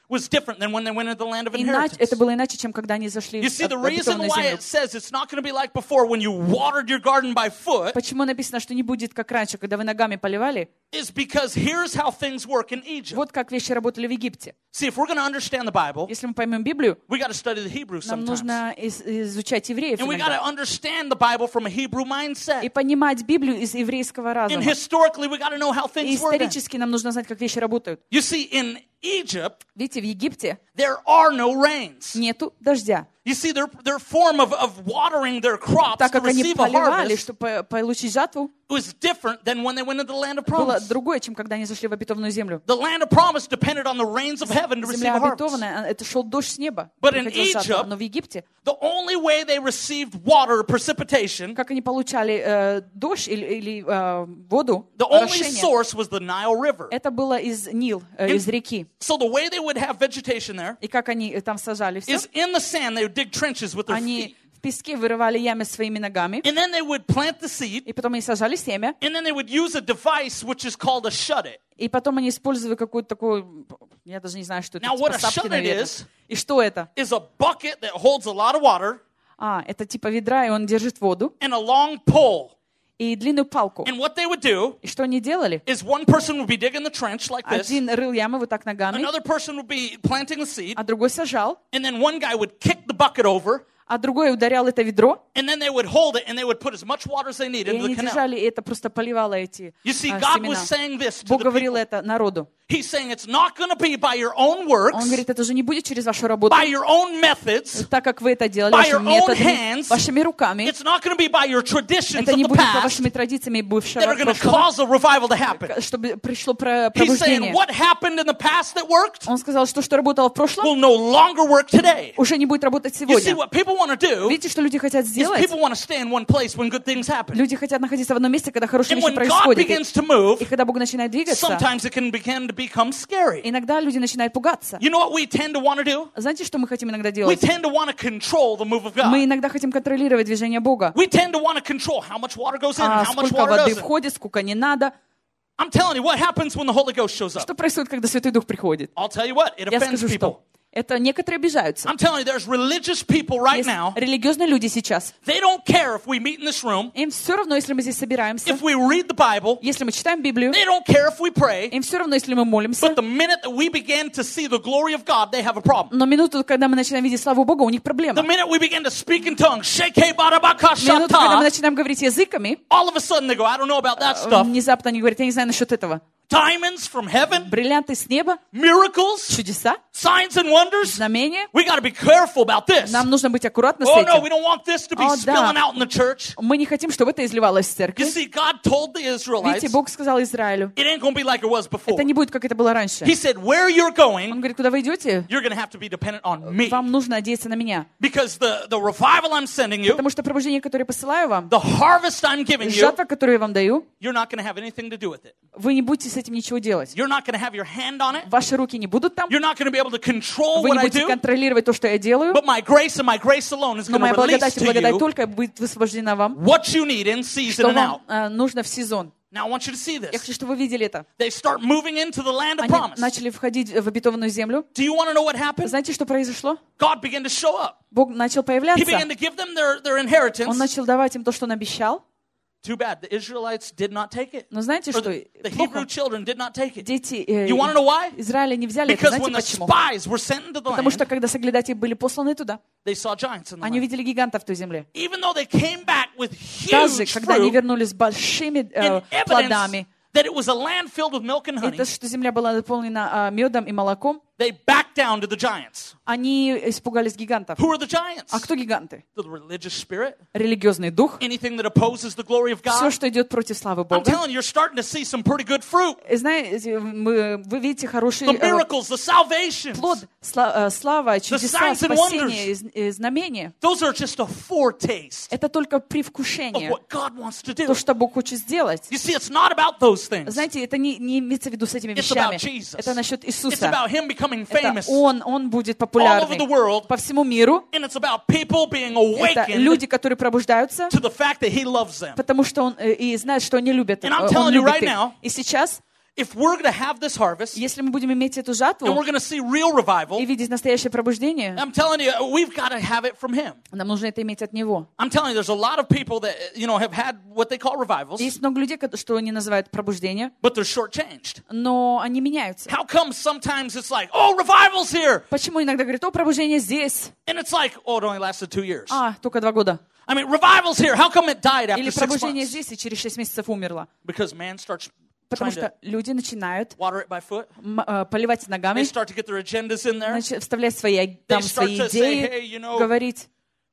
was different than when they went into the land of Иначе, inheritance. это было иначе, чем когда они зашли You в see, the в reason обетованную why землю. it says it's not going to be like before when you watered your garden by foot Почему написано, что не будет как раньше, когда вы ногами поливали? is because here's how things work in Egypt. Вот как вещи работали в Египте. See, if we're going to understand the Bible, Если мы поймем Библию, we got to study the Hebrew нам sometimes. нужно из- изучать евреев And we got to иногда. understand the Bible from a Hebrew И mindset. понимать Библию из еврейского And разума. historically, we got to know how И things work. исторически нам нужно знать, как вещи работают. You see, in Egypt, Видите, в Египте there are no rains. нету дождя. You see, their, their form of, of watering their crops Так to как они receive a поливали, harvest чтобы получить жатву, was different than when they went into the land of было promise. другое, чем когда они зашли в обетованную землю. The land of promise depended on the rains of heaven to receive Земля a harvest. обетованная, это шел дождь с неба. But in приходила жатва. Egypt, Но в Египте, The only way they received water, precipitation, как они получали э, дождь или, или э, воду, the only орошение, source was the Nile River. это было из Нил, э, из реки. So the way they would have vegetation there И как они там сажали все, is in the sand, they would dig trenches with their feet. они в песке вырывали ямы своими ногами, And then they would plant the seed, и потом они сажали семя, and then they would use a device which is called a shut-it. и потом они использовали какую-то такую, я даже не знаю, что это, Now, what типа a сапки, shut-it наверное. is- И что это? Is a bucket that holds a lot of water А, это типа ведра, и он держит воду, and a long pole. и длинную палку. And what they would do И что они делали? is one person would be digging the trench like this, Один рыл ямы вот так ногами, another person would be planting the seed, а другой сажал, and then one guy would kick the bucket over, а другой ударял это ведро, and then they would hold it and they would put as much water as they need и into the они canal. держали, и это просто поливало эти You see, а, God семена. was saying this to Бог the говорил people. это народу. He's saying it's not going to be by your own Он works, говорит, это же не будет через вашу работу, by your own methods. так как вы это делали, by your вашими own методами, hands. вашими руками. It's not going to be by your traditions Это of не the будет по past вашими традициями бывшего that are going to прошлого, cause a revival to happen. чтобы пришло про- He's saying пробуждение. what happened in the past that worked Он сказал, что что работало в прошлом, will no longer work today. уже не будет работать You see, сегодня. what people want to do Видите, что люди хотят is сделать? people want to stay in one place when good things happen. Люди хотят находиться в одном месте, когда хорошие And вещи when God происходят. begins to move, И когда Бог начинает двигаться, sometimes it can begin to become scary. иногда люди начинают пугаться. You know what we tend to want to do? Знаете, что мы хотим иногда We делать? tend to want to control the move of Мы God. иногда хотим контролировать движение Бога. We tend to want to control how much water goes in А and how much сколько water воды doesn't. входит, сколько не надо. I'm telling you, what happens when the Holy Ghost shows up? Что происходит, когда Святой Дух приходит? I'll tell you what, it Я offends скажу, people. что это некоторые обижаются. I'm telling you, there's religious people right Есть now. религиозные люди сейчас. They don't care if we meet in this room, Им все равно, если мы здесь собираемся, if we read the Bible. если мы читаем Библию, They don't care if we pray. им все равно, если мы молимся. But the minute that we begin to see the glory of God, they have a problem. Но минуту, когда мы начинаем видеть славу Бога, у них проблема. The minute we begin to speak in tongues, sheke barabaka Минуту, когда мы shata, начинаем говорить языками, all of a sudden they go, I don't know about that stuff. внезапно они говорят, я не знаю насчет этого. Diamonds from heaven, Бриллианты с неба, miracles, чудеса, signs and wonders. знамения. We got to be careful about this. Нам нужно быть аккуратны с Oh no, we этим. don't want this to be О, spilling да. out in the church. Мы не хотим, чтобы это изливалось в You церкви. see, God told the Israelites, Видите, Бог сказал Израилю, it ain't going to be like it was before. это не будет, как это было раньше. He said, where you're Он going, говорит, куда вы идете, you're going to have to be dependent on me. вам нужно надеяться на меня. Because the, the revival I'm sending you, Потому что пробуждение, которое я посылаю вам, the harvest I'm giving you, жатва, которую я вам даю, you're not going to have anything to do with it. вы не будете с этим ничего делать. You're not going to have your hand on it. Ваши руки не будут там, You're not going to be able to control вы what не I будете do. контролировать то, что я делаю, But my grace and my grace alone is но going моя to release благодать и to благодать you только будет высвобождена вам, what you need in season что and вам out. э, нужно в сезон. Now I want you to see Я this. хочу, чтобы вы видели это. They start moving into the land of Они promise. начали входить в обетованную землю. Do you want to know what happened? Знаете, что произошло? God began to show up. Бог начал He появляться. began to give them their, their inheritance. Он начал давать им то, что он обещал. Too bad. The Israelites did not take it. Но знаете, Or что the, the Hebrew плохо? children did not take it. Дети э, You want to know why? Израиля не взяли это. Because Знаете when the почему? spies were sent into the Потому что land, когда соглядатели были посланы туда, they saw giants in the они land. увидели гигантов в той земле. Even though they came back with Даже huge когда они fruit вернулись с большими э, and evidence плодами, that it was a land filled with milk and honey, это что земля была наполнена э, медом и молоком, they backed down to the giants. они испугались гигантов. Who are the giants? А кто гиганты? The religious spirit. Религиозный дух. Anything that opposes the glory of Все, God. что идет против славы I'm Бога. telling you, you're starting to see some pretty good fruit. И знаете, мы- вы видите хороший The э, miracles, the salvations. плод, сла- э, слава, чудеса, signs and спасение, и з- и знамения. Those are just a foretaste Это только of привкушение, what God wants to do. то, что Бог хочет сделать. You see, it's not about those things. Знаете, это не, не имеется в виду с этими It's вещами. about Jesus. Это насчет It's Иисуса. about Him becoming Это famous Он, Он будет all over популярный the world. по всему миру. And it's about people being Это awakened люди, которые пробуждаются, to the fact that He loves them. потому что Он э, и знает, что они любят. And I'm э, telling Он you любит right их. now, И сейчас if we're going to have this harvest, Если мы будем иметь эту and жатву we're going to see real revival, и видеть настоящее пробуждение, I'm telling you, we've got to have it from Him. нам нужно это иметь от Него. I'm telling you, there's a lot of people that, you know, have had what they call revivals, Есть много людей, ко- что они называют пробуждение, but they're shortchanged. но они меняются. How come sometimes it's like, oh, revival's here, Почему иногда говорят, о, пробуждение здесь, and it's like, oh, it only lasted two years. а, только два года. I mean, revival's here. How come it died after Или six пробуждение months? здесь и через шесть месяцев умерло. Because man starts Потому trying to что люди начинают water it by foot. м- э, поливать They ногами, start to get their agendas in there. начи- вставлять свои, там, start свои to say, идеи, hey, you know, говорить.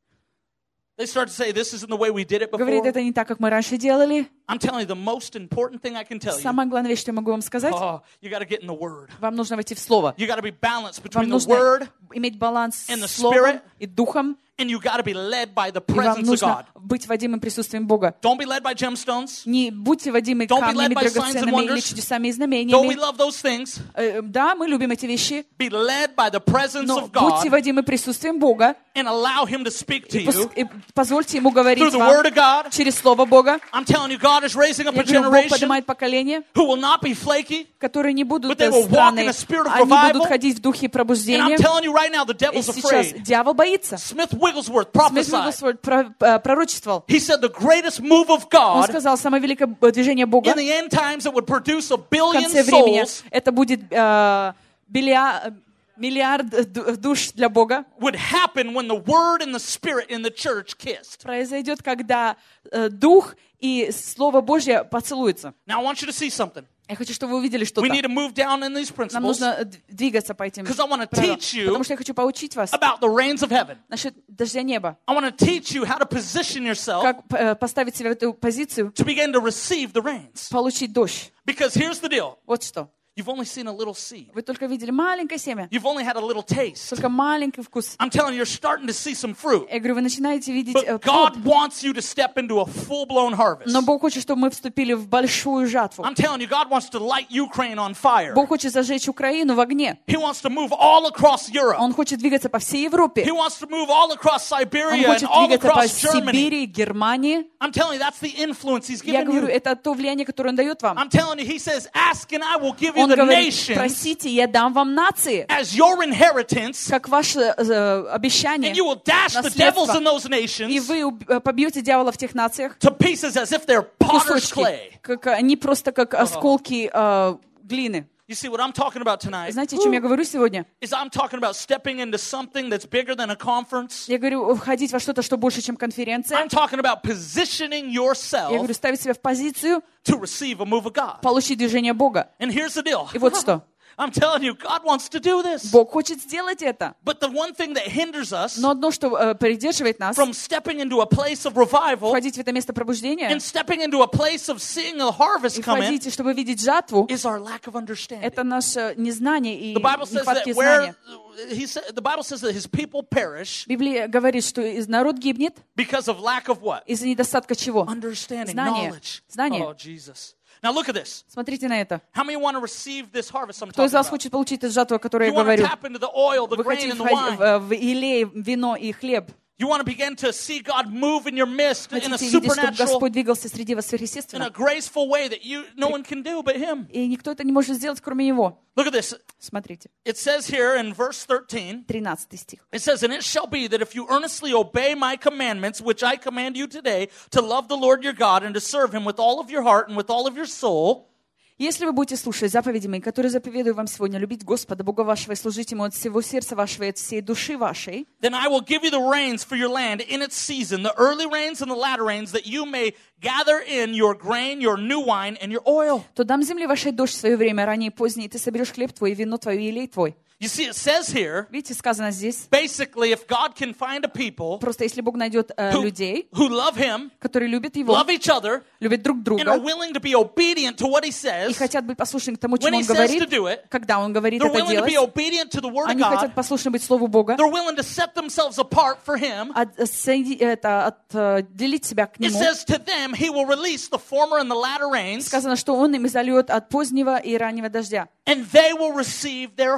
They start to say, this isn't the way we did it Говорит, before. это не так, как мы раньше делали. I'm telling you, the most important thing I can tell you, Самая главная вещь, что я могу вам сказать, oh, you got to get in the Word. вам нужно войти в Слово. You got to be balanced Вам between the нужно Word, иметь баланс and the с Словом Spirit. и Духом, and you got to be led by the и вам presence of нужно God. быть водимым присутствием Бога. Don't be led by gemstones. Не будьте водимы Don't be led камнями by signs and драгоценными или wonders. чудесами и Though we знамениями. love those things, Э, Да, мы любим эти вещи, be led by the presence но of будьте God водимы присутствием Бога and allow Him to speak to и пус- you и позвольте Ему through говорить the вам Word of God. через Слово Бога. I'm telling you, God is raising up Я a говорю, Бог generation поднимает поколение, who will not be flaky. которые не будут But they э, will walk in странные, a spirit of они revival. будут ходить в духе And I'm пробуждения. telling you right now, the И devil's сейчас afraid. дьявол боится. Smith Wigglesworth Смит prophesied. Вигглсворт про- э, пророчествовал. He said the greatest move of Он God сказал, самое великое э, движение Бога in the end times that would produce a в billion конце времени, souls это будет э, биллиа- миллиард ду- душ для Бога, would happen when the Word and the Spirit in the church kissed. произойдет, когда э, Дух и Слово Божье поцелуются. Now I want you to see something. Я хочу, чтобы вы увидели We что-то. need to move down in these Нам principles нужно э, д- двигаться по этим because I want to правилам. teach you Потому что я хочу поучить вас about the rains of heaven. насчет дождя неба. I want to teach you how to position yourself Как э, поставить себя в эту позицию, to begin to receive the rains. получить дождь. Because here's the deal. Вот что. You've only seen a little seed. Вы только видели маленькое семя, You've only had a little taste. только маленький вкус. I'm telling you, you're starting to see some fruit. Я говорю, вы начинаете видеть э, But плод. God wants you to step into a full-blown harvest. Но Бог хочет, чтобы мы вступили в большую жатву. I'm telling you, God wants to light Ukraine on fire. Бог хочет зажечь Украину в огне. He wants to move all across Europe. Он хочет двигаться по всей Европе. He wants to move all across Он Siberia and хочет all двигаться по across Germany. Сибири, Германии. I'm telling you, that's the influence He's Я given говорю, you. это то влияние, которое Он дает вам. I'm telling you, He says, ask and I will give you Он the говорит, nations просите, я дам вам нации, as your inheritance, как ваше э, обещание, and you will dash the devils наследство. in those И nations вы уб- э, побьете дьявола в тех нациях to pieces as if they're potter's кусочки, clay. как, они просто как осколки э, глины. You see, what I'm talking about tonight Знаете, о чем я говорю сегодня? is I'm talking about stepping into something that's bigger than a conference. Я говорю, входить во что-то, что больше, чем конференция. I'm talking about positioning Я yourself говорю, ставить себя в позицию, to receive a move of God. получить движение Бога. And here's the deal. И вот что. I'm telling you, God wants to do this. Бог хочет сделать это. But the one thing that hinders us Но одно, что э, придерживает нас, from stepping into a place of revival входить в это место пробуждения, and stepping into a place of seeing the harvest и come in входить, чтобы видеть жатву, is our lack of understanding. это наше незнание и The Bible says нехватки that where знания. he said, the Bible says that his people perish Библия говорит, что из- народ гибнет because of lack of what? из-за недостатка чего? Understanding, Знание. knowledge. Знание. Oh, Jesus. Now look at this. Смотрите на это. How many want to receive this harvest I'm Кто talking из вас about? хочет получить эту жатву, о которой You я want to говорю? tap into the oil, the Вы grain, хотите and the входить wine. в, в елей, вино и хлеб. You want to begin to see God move in your midst in a Хотите видеть, чтобы supernatural, Господь двигался среди вас in a сверхъестественно. graceful way that you no one can do but Him. И никто это не может сделать, кроме Него. Look at this. Смотрите, It says here in verse thirteen, тринадцатый стих. it says, "And it shall be that if you earnestly obey my commandments, which I command you today, to love the Lord your God and to serve Him with all of your heart and with all of your soul, Если вы будете слушать заповеди мои, которые заповедую вам сегодня, любить Господа, Бога вашего, и служить Ему от всего сердца вашего и от всей души вашей, then I will give you the rains for your land in its season, the early rains and the latter rains, that you may gather in your grain, your new wine, and your oil." то дам земле вашей дождь в свое время, ранее и позднее, и ты соберешь хлеб твой, и вино твое, и елей твой. You see, it says here, Видите, сказано здесь, basically, if God can find a people просто если Бог найдет э, who, людей, who love Him, которые любят Его, love each other, любят друг and are друга, willing to be obedient to what He и says, хотят быть послушными к тому, when чему He Он says to говорит, do it, когда Он говорит they're это willing to be делать, obedient to the Word of они хотят God, послушны быть Слову Бога, they're willing to set themselves apart for Him. от- соеди- это, отделить себя к It Нему. says to them, He will release the former and the latter rains, Сказано, что Он им изольет от позднего и раннего дождя, and they will receive their harvest.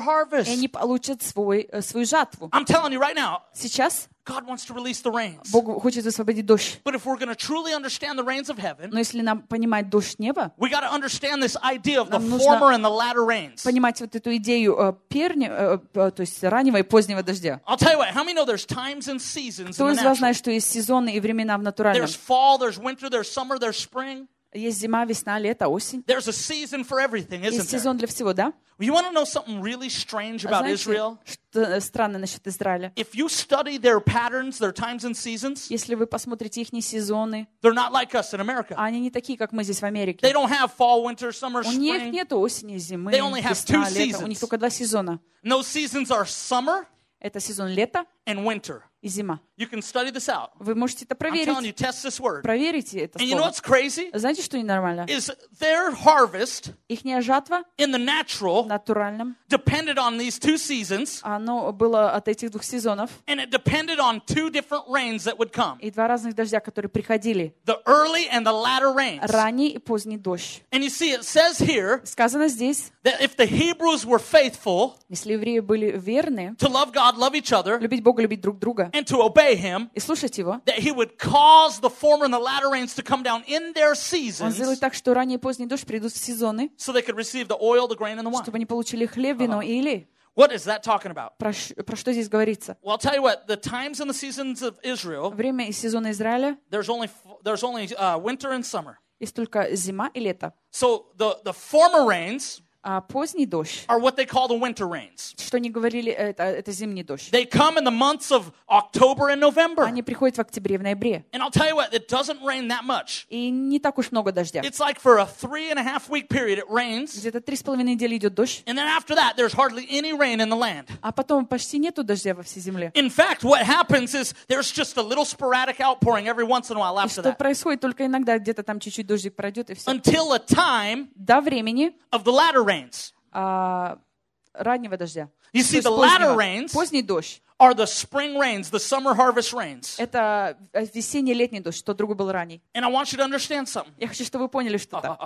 harvest. они получат свой, э, свою жатву. I'm telling you right now, Сейчас God wants to release the rains. Бог хочет освободить дождь. But if we're going to truly understand the rains of heaven, Но если нам понимать дождь неба, we got to understand this idea of the Нам нужно former and the latter rains. понимать вот эту идею э, перни, э, э, то есть раннего и позднего дождя. I'll tell you what, how many know there's times and seasons Кто in the из вас natural? знает, что есть сезоны и времена в натуральном? There's fall, there's winter, there's summer, there's spring. Есть зима, весна, лето, осень. There's a season for everything, isn't Есть there? сезон для всего, да? You want to know something really strange А about знаете, Israel? что странно насчет Израиля? If you study their patterns, their times and seasons, Если вы посмотрите их сезоны, they're not like us in America. они не такие, как мы здесь в They Америке. don't have fall, winter, summer, У них spring. нет осени, зимы, They only have весна, two лето. У них seasons. только два сезона. And those seasons are summer Это сезон лета and winter. и зима. You can study this out. Вы можете это I'm telling you, проверить. test this word. Проверите это And you know слово. what's crazy? Знаете, что ненормально? Is their harvest Ихняя жатва in the в natural натуральном, depended on these two seasons, оно было от этих двух сезонов. and it depended on two different rains that would come. И два разных дождя, которые приходили. The early and the latter rains. Ранний и поздний дождь. And you see, it says here Сказано здесь, that if the Hebrews were faithful если евреи были верны, to love God, love each other, любить Бога, любить друг друга and to obey Him, и слушать Его, that He would cause the former and the latter rains to come down in their Он seasons сделает так, что ранний и поздний дождь придут в сезоны, so they could receive the oil, the grain, and the wine. чтобы они получили хлеб, вино и елей. What is that talking about? Про, ш- про что здесь говорится? Well, I'll tell you what, the times and the seasons of Israel, Время и сезоны Израиля there's only there's only uh, winter and summer. есть только зима и лето. So the, the former rains А поздний дождь, are what they call the winter rains. что не говорили, это, это зимний дождь. They come in the months of October and November. Они приходят в октябре, в ноябре. And I'll tell you what, it doesn't rain that much. И не так уж много дождя. It's like for a three and a half week period it rains, Где-то три с половиной недели идет дождь, and then after that there's hardly any rain in the land. а потом почти нету дождя во всей земле. In fact, what happens is there's just a little sporadic outpouring every once in a while И after что that. происходит, только иногда где-то там чуть-чуть дождик пройдет, и все. Until a time До времени of the latter rains. а, раннего дождя. You То see, есть the latter позднего. rains Поздний дождь. are the spring rains, the summer harvest rains. Это весенний-летний дождь, тот другой был ранний. And I want you to understand something. Я хочу, чтобы вы поняли что-то.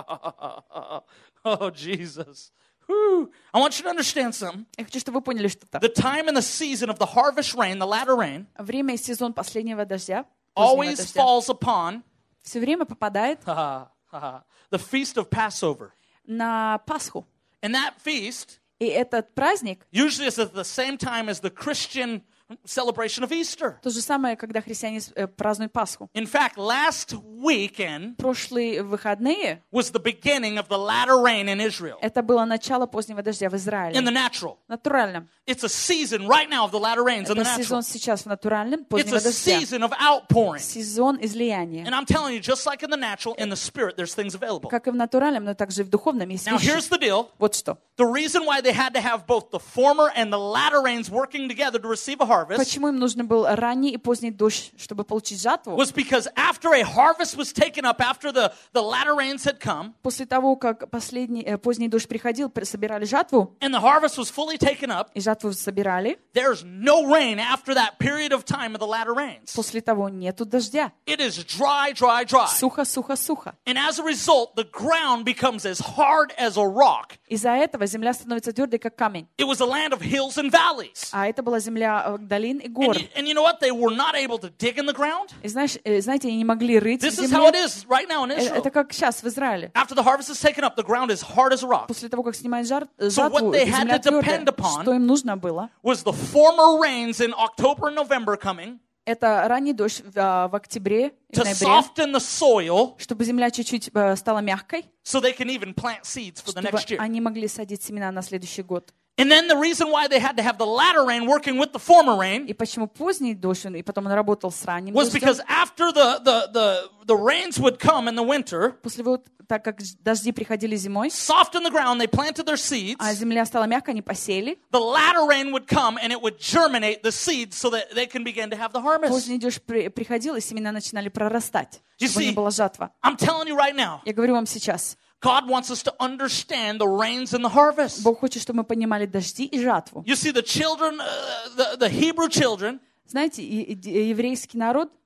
Oh, Jesus. Whew. I want you to understand something. Я хочу, чтобы вы поняли что-то. The time and the season of the harvest rain, the latter rain, Время и сезон последнего дождя, позднего always дождя, falls upon все время попадает the feast of Passover. на Пасху. And that feast И этот праздник usually is at the same time as the Christian celebration of Easter. то же самое, когда христиане э, празднуют Пасху. In fact, last weekend Прошлые выходные was the beginning of the latter rain in Israel, это было начало позднего дождя в in Израиле. the natural. Натуральном. It's a season right now of the latter rains in the Это сезон natural. сейчас в натуральном, It's позднего a дождя. season of outpouring. Сезон излияния. And I'm telling you, just like in the natural, in the spirit, there's things available. Как и в натуральном, но также и в духовном есть Now, вещи. here's the deal. Вот что. The reason why they had to have both the former and the latter rains working together to receive a harvest Почему им нужен был ранний и поздний дождь, чтобы получить жатву? was because after a harvest was taken up, after the, the latter rains had come, После того, как последний, э, поздний дождь приходил, пр- собирали жатву, and the harvest was fully taken up, и жатву собирали, there's no rain after that period of time of the latter rains. после того нету дождя. It is dry, dry, dry. Сухо, сухо, сухо. And as a result, the ground becomes as hard as a rock. Из-за этого земля становится твердой, как камень. It was a land of hills and valleys. А это была земля э, долин и And гор. you, and you know what? They were not able to dig in the ground. И знаешь, э, знаете, они не могли рыть в This is how it земле. is right now in Э, Israel. Это как сейчас в Израиле. After the harvest is taken up, the ground is hard as a rock. После того, как снимают жар, So жатву, what they эта had земля to depend твердая. upon Что им нужно было? Was the former rains in October and November coming Это ранний дождь в, а, в октябре и в to ноябре, soften the soil чтобы земля чуть-чуть э, стала мягкой, so they can even plant seeds for the чтобы next year. они могли садить семена на следующий год. And then the reason why they had to have the latter rain working with the former rain И почему поздний дождь, он- и потом он работал с ранним was дождем? because after the, the, the, the rains would come in the winter, После вот, так как дожди приходили зимой, soften the ground, they planted their seeds. а земля стала мягкой, они посеяли, The latter rain would come and it would germinate the seeds so that they can begin to have the harvest. поздний дождь при- приходил, и семена начинали прорастать, You чтобы see, не была жатва. I'm telling you right now, Я говорю вам сейчас, God wants us to understand the rains and the harvest. Бог хочет, чтобы мы понимали дожди и жатву. You see, the children, uh, the, the Hebrew children, Знаете, и- и- еврейский народ,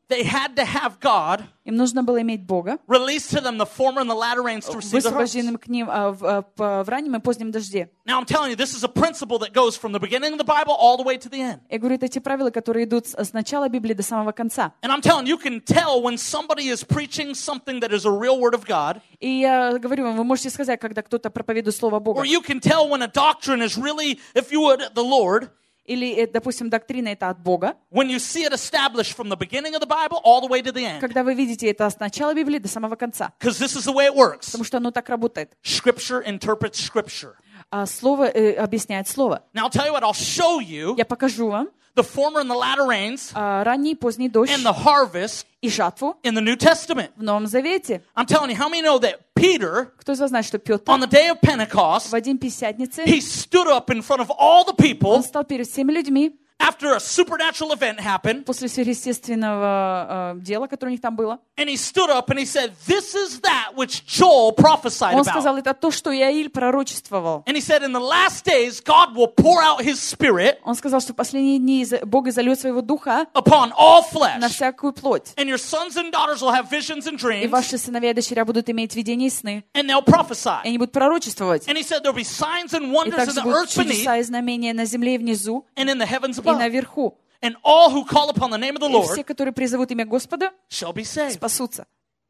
they had to have God Им нужно было иметь Бога, release to them the former and the latter rains to receive the harvest. высвобожденным к ним а, в, а, в, в раннем и позднем дожде. Now I'm telling you, this is a principle that goes from the beginning of the Bible all the way to the end. Я говорю, это те правила, которые идут с начала Библии до самого конца. And I'm telling you, you can tell when somebody is preaching something that is a real word of God. И я говорю вам, вы можете сказать, когда кто-то проповедует Слово Бога. Or you can tell when a doctrine is really, if you would, the Lord. Или, допустим, доктрина это от Бога. When you see it established from the beginning of the Bible all the way to the end. Когда вы видите это с начала Библии до самого конца. Because this is the way it works. Потому что оно так работает. Scripture interprets Scripture. А Слово э, объясняет Слово. Now I'll tell you what, I'll show you Я покажу вам the former and the latter rains а, ранний и поздний дождь and the harvest и жатву in the New Testament. в Новом Завете. I'm telling you, how many know that Peter, Кто из вас знает, что Петр on the day of Pentecost, в день Пятидесятницы, he stood up in front of all the people он стал перед всеми людьми after a supernatural event happened, после сверхъестественного э, дела, которое у них там было. and he stood up and he said, this is that which Joel prophesied Он about. сказал, это то, что Иаиль пророчествовал. And he said, in the last days, God will pour out his spirit Он сказал, что в последние дни Бог изольет своего духа upon all на flesh. всякую плоть. And your sons and daughters will have visions and И dreams, ваши сыновья и дочеря будут иметь видения и сны. and they'll prophesy. И они будут пророчествовать. And he said, there'll be signs and И wonders in также the будут earth beneath чудеса и знамения на земле и внизу, and in the heavens и above. наверху. And all who call upon the name of the И все, Lord которые призовут имя Господа, shall be saved. спасутся.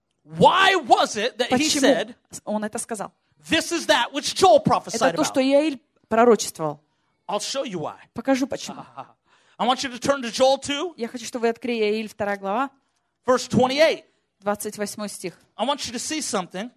Why was it that he Почему said, он это сказал? this is that which Joel Это prophesied то, что about? Иаиль пророчествовал. I'll show you why. Покажу, почему. I want you to turn to Joel two, Я хочу, чтобы вы открыли Иаиль вторая глава, verse twenty-eight. двадцать восьмой стих. I want you to see something.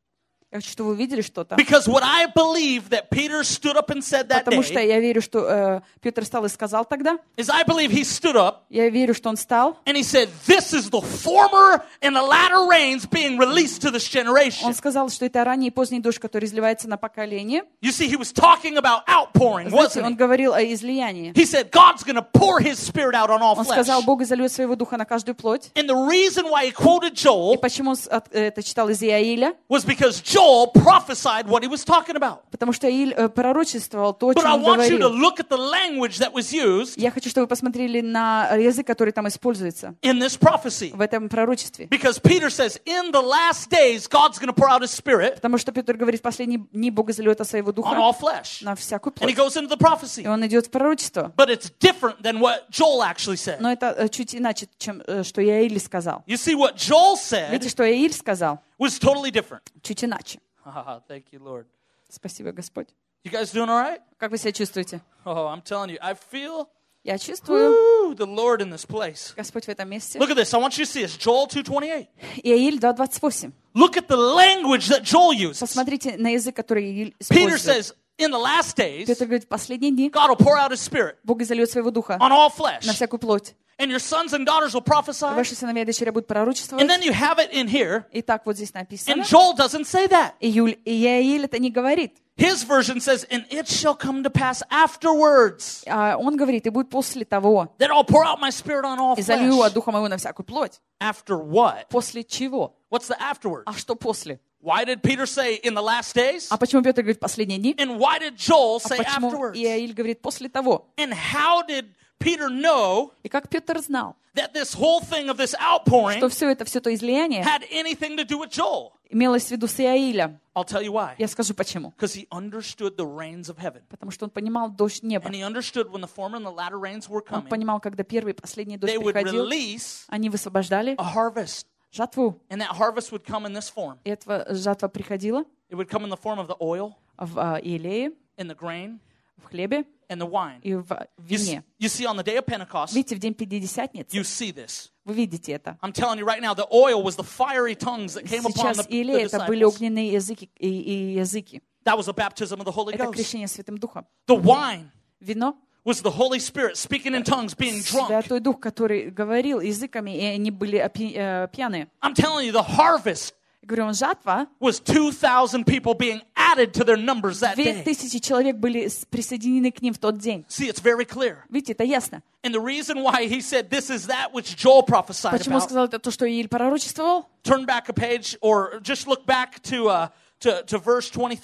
Я хочу, чтобы вы увидели что-то. Because what I believe that Peter stood up and said that Потому что day я верю, что э, Петр встал и сказал тогда. is I believe he stood up Я верю, что он встал. and he said, this is the former and the latter rains being released to this generation. Он сказал, что это ранний и поздний дождь, который изливается на поколение. You see, he was talking about outpouring, Знаете, wasn't он he? говорил о излиянии. He said, God's going to pour his spirit out on all Он flesh. сказал, Бог изольет своего духа на каждую плоть. And the reason why he quoted И Joel почему он с- от- это читал из Иаиля? was because Joel prophesied what he was talking about. Потому что Иаиль э, пророчествовал то, о But чем I он want you to говорил. look at the language that was used Я хочу, чтобы вы посмотрели на язык, который там используется in this prophecy. в этом пророчестве. Because Peter says, in the last days, God's going to pour out his spirit Потому что Петр говорит, в последние дни Бог изольет от своего on духа all flesh. на всякую And he плоть. goes into the prophecy. И он идет в пророчество. But it's different than what Joel actually said. Но это э, чуть иначе, чем э, что Иаиль сказал. You see, what Joel said Видите, что Иаиль сказал? was totally different. Чуть иначе. Thank you, Lord. Спасибо, Господь. You guys doing all right? Как вы себя чувствуете? Oh, I'm telling you, I feel Я чувствую woo, the Lord in this place. Господь в этом месте. Look at this. I want you to see this. Joel two twenty-eight. Иаиль два двадцать восемь. Look at the language that Joel uses. Посмотрите на язык, который Иаиль Peter использует. says, in the last days, Петр говорит, в последние дни God will pour out his spirit Бог изольет своего духа on all на flesh. всякую плоть. And your sons and daughters will И prophesy. ваши сыновья и дочеря будут And пророчествовать. then you have it in here. И так вот здесь написано. And Joel doesn't say that. Июль, и Иаиль это не говорит. His version says, and it shall come to pass afterwards А он говорит, и будет после того. that I'll pour out my spirit on all И залью от flesh. духа моего на всякую плоть. After what? После чего? What's the afterwards? А что после? Why did Peter say in the last days? А почему Петр говорит последние дни? And why did Joel А say почему afterwards? Иаиль говорит после того? And how did Peter know И как Петр знал, that this whole thing of this что outpouring все это, все то излияние had anything to do with Joel? имелось в виду с Иаилем? I'll tell you why. Я скажу почему. Because he understood the rains of heaven. Потому что он понимал дождь неба. And he understood when the former and the latter rains were Он coming, понимал, когда первый и последний дождь they would приходил, release они высвобождали a harvest. жатву. And that harvest would come in this form. И эта жатва приходила It would come in the form of the oil, в а, елее, in the grain, в хлебе and the wine. и в You see, вине. you see, on the day of Pentecost, Видите, в день Пятидесятницы you see this. вы видите это. I'm telling you right now, the oil was the fiery tongues that came upon the, Сейчас the елея это были disciples. огненные языки и, и языки. That was a baptism of the Holy Это Ghost. крещение Святым Духом. The wine Вино was the Holy Spirit speaking in tongues, being drunk. Святой Дух, который говорил языками, и они были опи- э, пьяные. I'm telling you, the harvest Я говорю, он жатва. was two thousand people being added to their numbers that Две day. тысячи человек были с- присоединены к ним в тот день. See, it's very clear. Видите, это ясно. And the reason why he said this is that which Joel prophesied Почему он about, сказал это то, что Ииль пророчествовал? turn back a page or just look back to, uh, to, to verse twenty-three.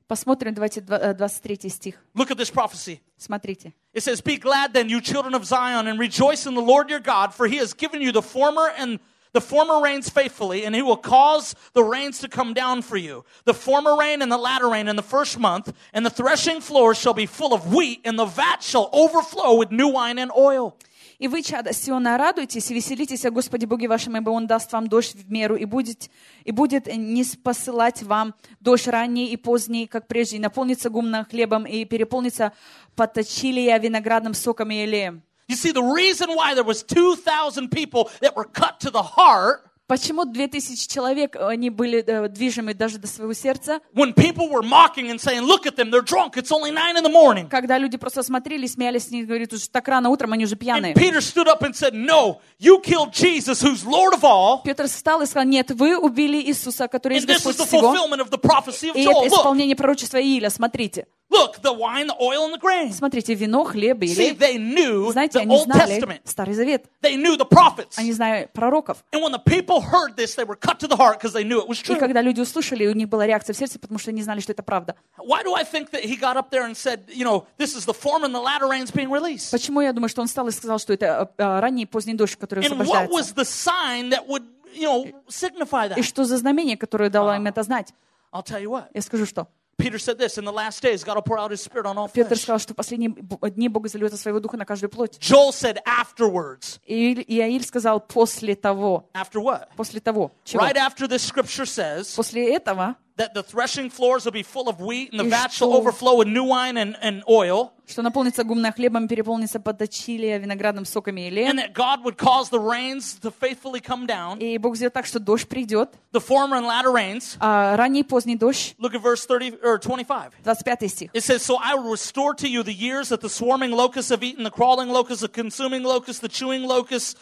Посмотрим, давайте двадцать третий стих. Look at this prophecy. Смотрите. It says, "Be glad then, you children of Zion, and rejoice in the Lord your God, for he has given you the former and the former rains faithfully, and he will cause the rains to come down for you. The former rain and the latter rain in the first month, and the threshing floors shall be full of wheat, and the vat shall overflow with new wine and oil." «И вы, чада Сиона, радуйтесь и веселитесь о Господе Боге вашем, ибо Он даст вам дождь в меру, и будет, и будет не посылать вам дождь ранний и поздний, как прежде, и наполнится гумно хлебом, и переполнится поточилия виноградным соком и елеем». You see, the reason why there was two thousand people that were cut to the heart, почему две тысячи человек, они были э, движимы даже до своего сердца, when people were mocking and saying, "Look at them, they're drunk, it's only nine in the morning." когда люди просто смотрели, смеялись с них, говорят, уже так рано утром, они уже пьяные. And Peter stood up and said, "No, you killed Jesus, who's Lord of all. Петр встал и сказал, нет, вы убили Иисуса, который есть And this is Господь the всего. fulfillment of the prophecy of И это Joel. Look, исполнение пророчества Ииля, смотрите. look, the wine, the oil, and the grain." Смотрите, вино, хлеб и See, елей. they knew Знаете, the они Old знали Testament. Старый Завет. They knew the prophets. Они знали пророков. And when the people heard this, they were cut to the heart because they knew it was И true. когда люди услышали, у них была реакция в сердце, потому что они знали, что это правда. Why do I think that he got up there and said, you know, this is the former and the latter rains being released? Почему я думаю, что он встал и сказал, что это э, ранний и поздний дождь, который And what освобождается? was the sign that would, you know, signify И that? что за знамение, которое дало им это знать? I'll tell you what. Я скажу, что. Peter said this, in the last days, God will pour out his spirit on all Петр flesh. сказал, что в последние б- дни Бог изольет своего духа на каждую плоть. Joel said afterwards. И Иаиль сказал после того. After what? После того. Чего? Right after this scripture says После этого, that the threshing floors will be full of wheat and the И vat shall что? overflow with new wine and, and oil, что наполнится гумно хлебом, переполнится поточилия виноградным соком и and елеем. that God would cause the rains to faithfully come down, И Бог сделает так, что дождь придет, the former and latter rains. а ранний и поздний дождь. Look at verse thirty or twenty-five. двадцать пятый стих. It says, "So I will restore to you the years that the swarming locusts have eaten, the crawling locusts, the consuming locusts, the chewing locusts."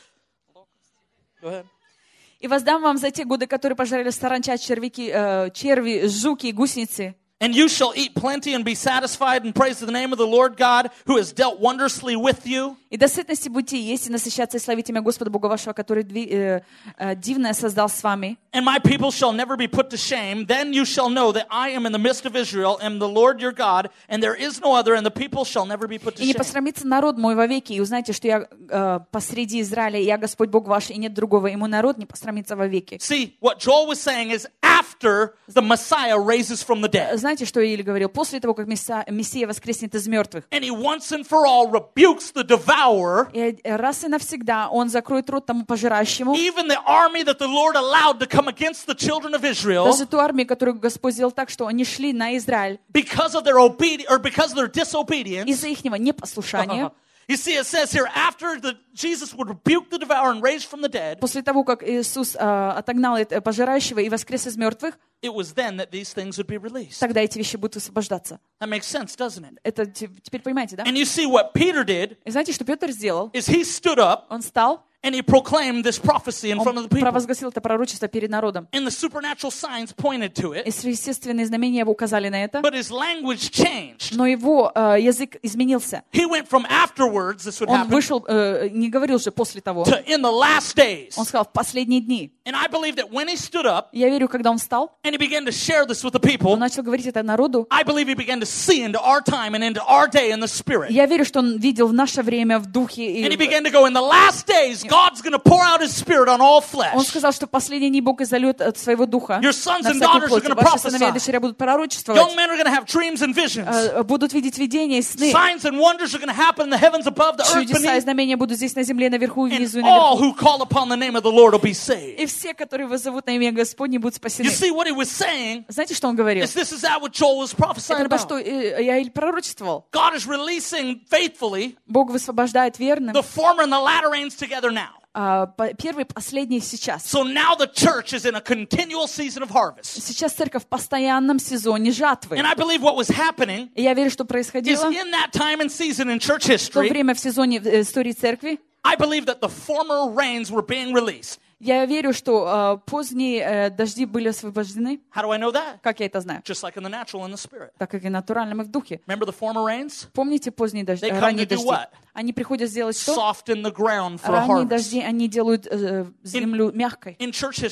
Go ahead. «И воздам вам за те годы, которые пожрали саранча, червяки, э, черви, жуки и гусеницы. "And you shall eat plenty and be satisfied, and praise the name of the Lord God, who has dealt wondrously with you." И до сытости будете есть и насыщаться, и славить имя Господа Бога вашего, который дви- э, э, дивное создал с вами. "And my people shall never be put to shame. Then you shall know that I am in the midst of Israel, am the Lord your God, and there is no other, and the people shall never be put to И не shame." посрамится народ мой вовеки, и узнаете, что я э, посреди Израиля, и я Господь Бог ваш, и нет другого, и мой народ не посрамится вовеки». See, what Joel was saying is after the Messiah raises from the dead. Знаете, что Ииль говорил? После того, как Месса- Мессия воскреснет из мертвых. And he once and for all rebukes the devourer, И раз и навсегда он закроет рот тому пожирающему. even the army that the Lord allowed to come against the children of Israel, Даже ту армию, которую Господь сделал так, что они шли на Израиль because of their obedience or because of their disobedience. из-за ихнего непослушания. You see, it says here, after the, Jesus would rebuke the devourer and raise from the dead, После того, как Иисус э, отогнал это пожирающего и воскрес из мертвых, it was then that these things would be released. тогда эти вещи будут освобождаться. That makes sense, doesn't it? Это те- теперь понимаете, да? And you see what Peter did И знаете, что Петр сделал? is he stood up Он встал, and he proclaimed this prophecy in front of он the people. провозгласил это пророчество перед народом. And the supernatural signs pointed to И it, сверхъестественные знамения указали на это. but his language changed. Но его э, язык изменился. He went from afterwards, this would Он happen, вышел, э, не говорил же после того. to in the last days. Он сказал, в последние дни. And I believe that when he stood up Я верю, когда он встал, and he began to share this with the он people, начал говорить это народу. I believe he began to see into our time and into our day in the spirit. Я верю, что он видел в наше время, в духе. And he И began to go, in the last days, God's going to pour out his spirit on all он flesh. сказал, что в последние дни Бог изольет от своего духа Your sons на and всякую daughters are плоть. gonna Ваши сыновья и prophesy. дочеря будут пророчествовать, Young men are going to have dreams and visions. э, будут видеть видения и сны. Signs and wonders are going to happen in the heavens above, the earth Чудеса и beneath. знамения будут здесь на земле, наверху и внизу и And all наверху. who call upon the name of the Lord will be saved. И все, которые вызовут на имя Господне, будут спасены. You see, what he was saying Знаете, что он говорил? is this is that what Joel was prophesying Это то, about. что э, Иаиль пророчествовал. God is releasing faithfully Бог высвобождает верным. the former and the latter rains together now. а, по- первый, последний сейчас. So now the church is in a continual season of harvest. Сейчас церковь в постоянном сезоне жатвы. And I believe what was happening И я верю, что is происходило in that time and season in church в то history, время в сезоне э, истории церкви. I believe that the former rains were being released. Я верю, что э, поздние э, дожди были освобождены. How do I know that? Как я это знаю? Just like in the natural and the spirit. Так как и натуральным, и в духе. Remember the former rains? Помните поздние дожди, They come ранние to do дожди? what? Они приходят сделать что? Soften the ground for a Ранние harvest. дожди, они делают э, землю мягкой. In church history,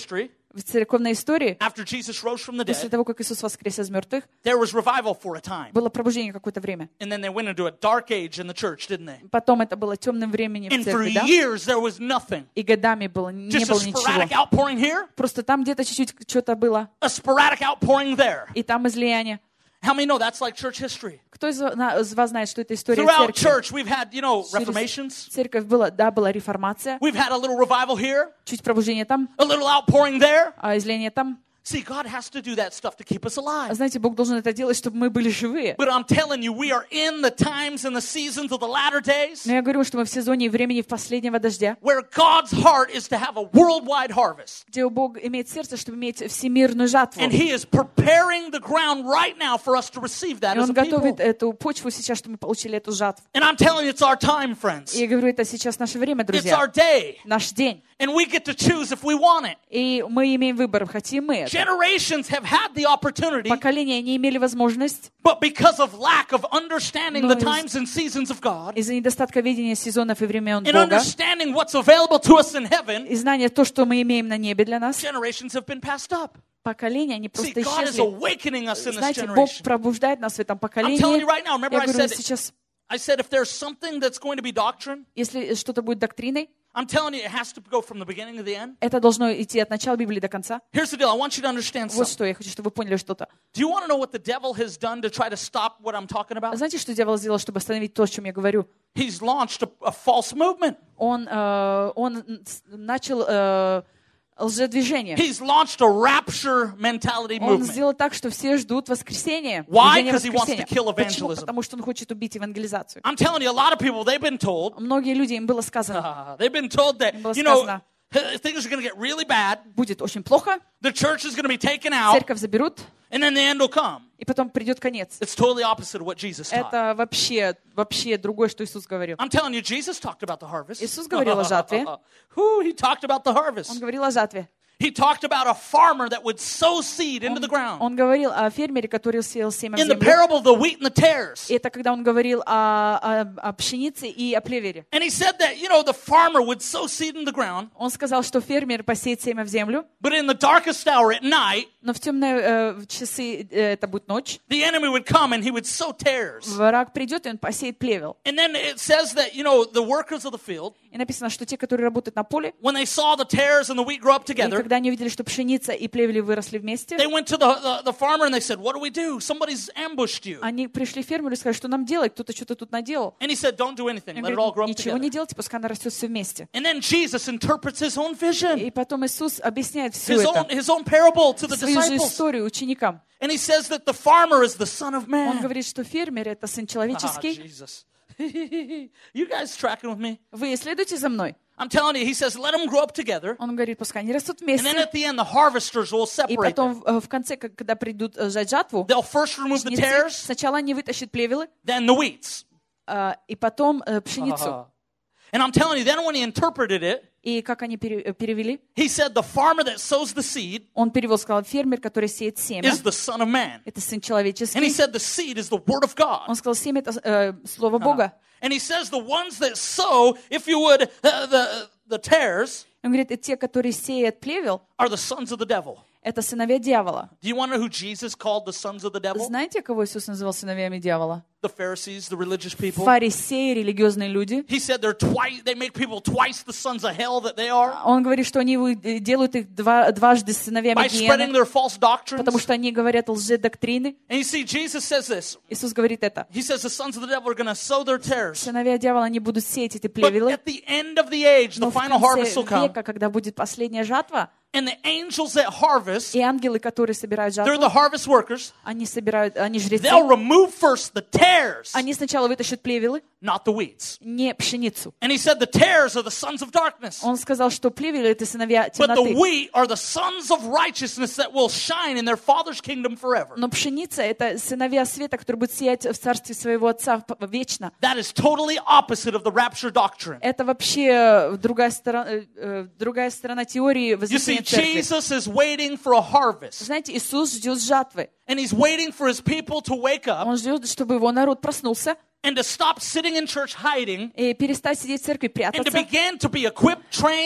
в церковной истории, after Jesus rose from the после dead, того, как Иисус воскрес из мертвых, there was revival for a time. было пробуждение какое-то время. And then they went into a dark age in the church, didn't they? Потом это было темным временем в And for церкви, да? years there was nothing. И годами было, не Just a было sporadic ничего. outpouring here, Просто там где-то чуть-чуть что-то было, a sporadic outpouring there. и там излияние. How many know that's like church history? Кто из на- из вас знает, что это история Throughout церкви? church, we've had, you know, Через reformations. Церковь была, да, была реформация, We've had a little revival here, чуть пробуждение там, a little outpouring there. а излияние там. See, God has to do that stuff to keep us А alive. знаете, Бог должен это делать, чтобы мы были живые. But I'm telling you, we are in the times and the seasons of the latter days Но я говорю, что мы в сезоне и времени последнего дождя, where God's heart is to have a worldwide harvest. где у Бога имеет сердце, чтобы иметь всемирную жатву. And He is preparing the ground right now for us to receive that И as Он a people. готовит эту почву сейчас, чтобы мы получили эту жатву. And I'm telling you, it's our time, friends. И я говорю, это сейчас наше время, It's друзья. our day. Наш день. And we get to choose if we want it. И мы имеем выбор, хотим мы это. Generations have had the opportunity, Поколения не имели возможность but because of lack of understanding Но the из- times and seasons of God, из-за недостатка видения сезонов и времен and Бога, understanding what's available to us in heaven, и знания то, что мы имеем на небе для нас, generations have been passed up. поколения, они See, просто God is исчезли. awakening us in this Знаете, Бог generation. пробуждает нас в этом I'm telling you поколении. right now, remember Я I говорю, said, сейчас, I said if there's something that's going to be doctrine, если что-то будет доктриной, I'm telling you it has to go from the beginning to the end. это должно идти от начала Библии до конца. Here's the deal. I want you to understand Вот something. что я хочу, чтобы вы поняли что-то. Do you want to know what the devil has done to try to stop what I'm talking about? Знаете, что дьявол сделал, чтобы остановить то, о чем я говорю? He's launched a, a false movement. Он, э, он с- начал э, лжедвижение. He's launched a rapture mentality Он movement. сделал так, что все ждут воскресения. Why? движения 'Cause he wants to воскресения. kill Почему? evangelism. Потому что он хочет убить евангелизацию. I'm telling you, a lot of people, they've been told, Многие люди, им было сказано, uh, they've been told that, было you know, сказано. things are going to get really bad. будет очень плохо, The church is going to be taken out, церковь заберут, and then the end will come. и потом придет конец. It's totally opposite of what Jesus taught. Это вообще, вообще другое, что Иисус говорил. I'm telling you, Jesus talked about the harvest. Иисус говорил о жатве. Who? He talked about the Он harvest. говорил о жатве. He talked about a farmer that would sow seed into the ground. Он говорил о фермере, который сеял семя в In the землю. parable of the wheat and the tares. И это когда он говорил о, о- о пшенице и о плевере. And he said that, you know, the farmer would sow seed in the ground, Он сказал, что фермер посеет семя в землю, but in the darkest hour at night, но в темные э, часы, э, это будет ночь, the enemy would come and he would sow tares. враг придет, и он посеет плевел. And then it says that, you know, the workers of the field, И написано, что те, которые работают на поле, when they saw the tares and the wheat grow up и together, когда они увидели, что пшеница и плевели выросли вместе, they went to the, the, the farmer and they said, what do we do? Somebody's ambushed you. они пришли к фермеру и сказали, что нам делать, кто-то что-то тут наделал. And he said, don't do anything. Он Let it all grow говорит, up ничего не together. делайте, пускай она растет все вместе. And then Jesus interprets his own vision, И потом Иисус объясняет все his own, это, his own parable to the свою же disciples. историю ученикам. And he says that the farmer is the son of Он man. говорит, что фермер — это сын Ah, человеческий. Jesus. You guys tracking with me? Вы следуйте за мной. I'm telling you, he says, let them grow up together. Он говорит, пускай они растут And then вместе. at the end, the harvesters will И separate them. потом э, в конце, как- когда придут э, жать жатву, They'll first remove the жнецы, tares, сначала они вытащат плевелы, then the wheats. э, и потом э, пшеницу. And I'm telling you, then when he interpreted it, И как они пере- э, перевели? he said the farmer that sows the seed Он перевел, сказал, фермер, который сеет семя, is the son of man. это сын And he человеческий. said the seed is the word of God. Он сказал, семя — это э, слово Бога. And he says the ones that sow, if you would, uh, the, the tares Он говорит, и те, которые сеют плевел, are the sons of the devil. это сыновья дьявола. Do you want to know who Jesus called the sons of the devil? Знаете, кого Иисус называл сыновьями дьявола? The Pharisees, the religious people. Фарисеи, религиозные люди. He said they're twice, they make people twice the sons of hell that they are Он говорит, что они вы- делают их два- дважды сыновьями by spreading гиены, their false doctrines. потому что они говорят лжедоктрины. And you see, Jesus says this. Иисус говорит это. He says the sons of the devil are going to sow their tares. Сыновья дьявола, они будут сеять эти But плевелы, at the end of the age, the но в final harvest конце will come. века, когда будет последняя жатва, And the angels that harvest, и ангелы, которые собирают they're жатву, the harvest workers. они собирают, они жрецы, They'll remove first the tares, они сначала вытащат плевелы, not the wheats. не пшеницу. And he said the tares are the sons of darkness. Он сказал, что плевели — это сыновья But the темноты. wheat are the sons of righteousness that will shine in their Father's kingdom forever. Но пшеница — это сыновья света, которые будут сиять в царстве своего Отца п- вечно. That is totally opposite of the rapture doctrine. Это вообще другая сторона, э, э, другая сторона теории You see, вознесения церкви. Jesus is waiting for a harvest. Знаете, Иисус ждет жатвы. And he's waiting for his people to wake up Он ждет, чтобы его народ проснулся and to stop sitting in church hiding и перестать сидеть в церкви, and to прятаться, begin to be equipped, trained,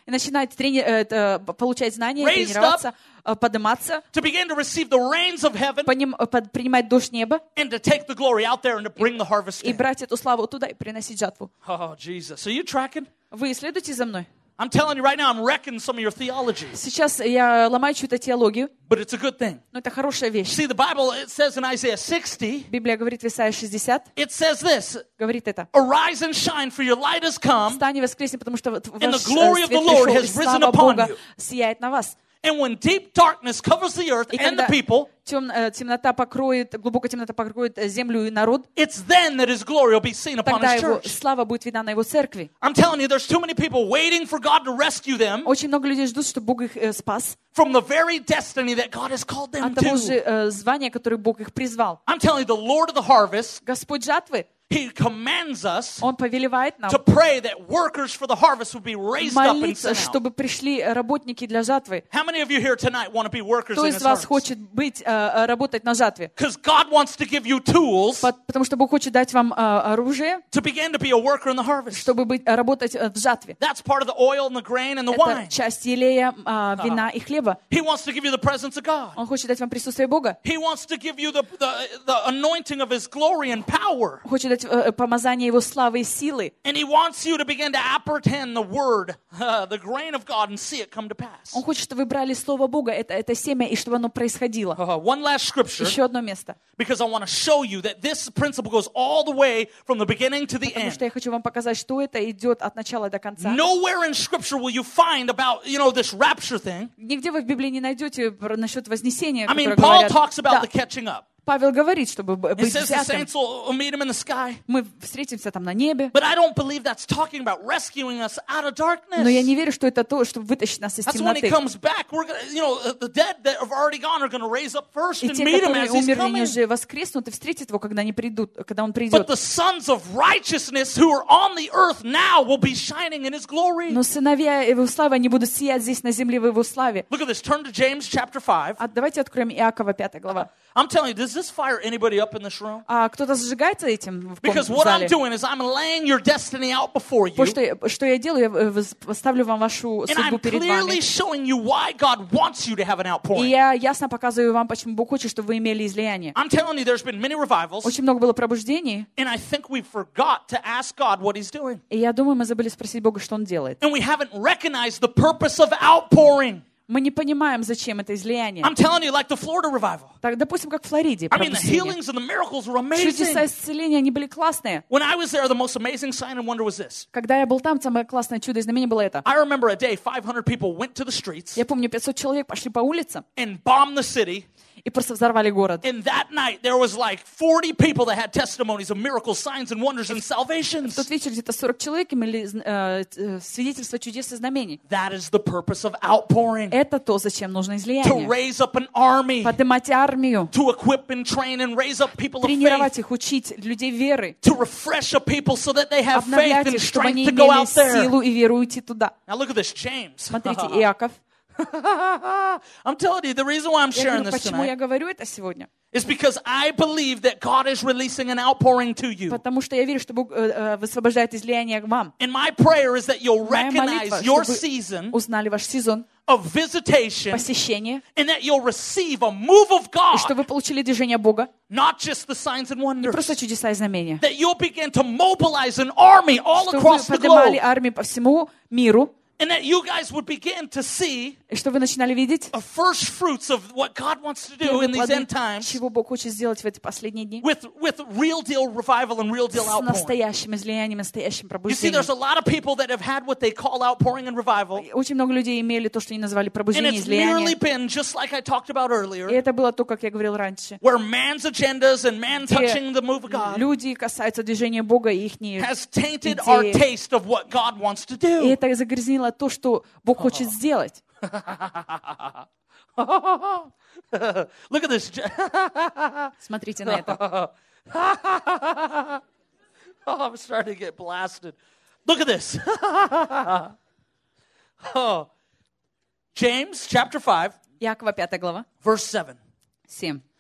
и начинает трени- э, э, получать знания, Raised тренироваться, э, подниматься, to begin to receive the rains of heaven поним- э, под- принимать дождь неба and to take the glory out there and to bring the harvest и in. брать эту славу туда и приносить жатву. Oh, Jesus. So you tracking? Вы следуете за мной? I'm telling you right now, I'm wrecking some of your theologies, Сейчас я ломаю чью-то теологию, but it's a good thing. но это хорошая вещь. See, the Bible, it says in Isaiah sixty, Библия говорит в Исаии шестьдесят, it says this, говорит это. arise and shine, for your light has come, Встань и воскресни, потому что вот ваш and э, the glory of свет the Lord пришел, и has risen слава upon Бога you. сияет на вас. And when deep darkness covers the earth И and the когда people, тем- э, темнота покроет, глубокая темнота покроет э, землю и народ, it's then that his glory will be seen upon тогда his его church. слава будет видна на его церкви. I'm telling you, there's too many people waiting for God to rescue them Очень много людей ждут, что Бог их э, спас from the very destiny that God has called them от того же to. э, звания, которое Бог их призвал. I'm telling you, the Lord of the harvest, Господь жатвы, he commands us Он повелевает нам to pray that workers for the harvest would be raised up and молиться, sent out. чтобы пришли работники для жатвы. How many of you here tonight want to be workers Кто in из his вас harvest? хочет быть, э, э, работать на жатве? Because God wants to give you tools По- Потому что Бог хочет дать вам э, оружие, to begin to be a worker in the harvest. чтобы быть, э, работать э, в жатве. That's part of the oil and the grain and the Это wine. часть елея, э, вина и хлеба. He wants to give you the presence of God. Он хочет дать вам присутствие Бога. He wants to give you the, the, the anointing of his glory and power. Он хочет дать э, помазание Его славы и силы. And he wants you to begin to apprehend the word, uh, the grain of God, and see it come to pass. Он хочет, чтобы вы брали Слово Бога, это, это семя, и чтобы оно происходило. Uh, one last scripture, Еще одно место. because I want to show you that this principle goes all the way from the beginning to the Потому что end. я хочу вам показать, что это идет от начала до конца. Nowhere in scripture will you find about, you know, this rapture thing. Нигде вы в Библии не найдете про- насчет вознесения, I mean, которое Paul говорят. talks about Да, the catching up. Павел говорит, чтобы б- It быть says the взятым. saints will will meet him in the sky. Мы встретимся там на небе. But I don't believe that's talking about rescuing us out of darkness. Но я не верю, что это то, чтобы вытащить нас из That's when he темноты. comes back. We're gonna, you know, the dead that have already gone are going to raise up first И and те, meet him которые as he's умерли, они coming. уже воскреснут и встретят его, когда они придут, когда он But придет. the sons of righteousness who are on the earth now will be shining in his glory. Но сыновья его славы, они будут сиять здесь на земле в его славе. Look at this. Turn to James chapter five. А давайте откроем Иакова, пятая глава. I'm telling you, does this fire anybody up in this room? А кто-то зажигается этим в ком- Because в what I'm зале? doing is I'm laying your destiny out before you. Вот что, я- что я делаю, я э, воз- ставлю вам вашу And судьбу I'm перед clearly вами. showing you why God wants you to have an И outpouring. я ясно показываю вам, почему Бог хочет, чтобы вы имели излияние. I'm telling you, there's been many revivals, Очень много было пробуждений, and I think we forgot to ask God what He's doing. и я думаю, мы забыли спросить Бога, что Он делает. And we haven't recognized the purpose of outpouring. Мы не понимаем, зачем это излияние. I'm telling you, like the Florida revival. Так, допустим, как в Флориде I mean, the пробуждение. healings and the miracles were Чудеса amazing. исцеления, они были классные. When I was there, the most amazing sign and wonder was this. Когда я был там, самое классное чудо и знамение было это. I remember a day, five hundred people went to the streets Я помню, пятьсот человек пошли по улицам and bombed the city. и просто взорвали город. And that night, there was like forty people that had testimonies of miracles, signs, and wonders and В salvations. тот вечер где-то сорок человек имели э, э, свидетельство чудес и знамений. That is the purpose of outpouring. Это то, зачем нужно To излияние. raise up an army. Поднимать армию, To equip and train and raise up people of тренировать faith. их, учить людей веры, To refresh a people so that they have faith обновлять and их, чтобы strength они to go имели out there. силу и веру идти туда. Now look at this, James. Смотрите, Иаков. I'm telling you, the reason why I'm Я sharing говорю, this почему я tonight говорю это сегодня? is because I believe that God is releasing an outpouring to you. Потому что я верю, что Бог э, э, высвобождает излияние к вам. And my prayer is that you'll Моя молитва, recognize your чтобы season узнали ваш сезон of visitation посещения, and that you'll receive a move of и что God, вы получили движение Бога, not just the signs and не просто wonders. чудеса и знамения. That you'll begin to mobilize an army all Что вы across the поднимали globe. армию по всему миру, And that you guys would begin to see и что вы начинали видеть a first fruits of what God wants to do первые in these плоды, end times чего Бог хочет сделать в эти последние дни, with, with real deal revival and real deal с outpouring. настоящим излиянием, настоящим You see, there's a пробуждением. lot of people that have had what they call outpouring and revival, Очень много людей имели то, что они назвали and пробуждение, it's merely излияние. been just like I talked about И earlier, это было то, как я говорил раньше. where man's agendas and man touching the move of God Люди касаются движения Бога и их has tainted our идеи. taste of what God wants to И do. это загрязнило то, что Бог хочет сделать. Look at this. Смотрите на это. Oh, I'm starting to get blasted. Look at this. Oh. James chapter five, Иакова, пятая глава, verse seven. семь.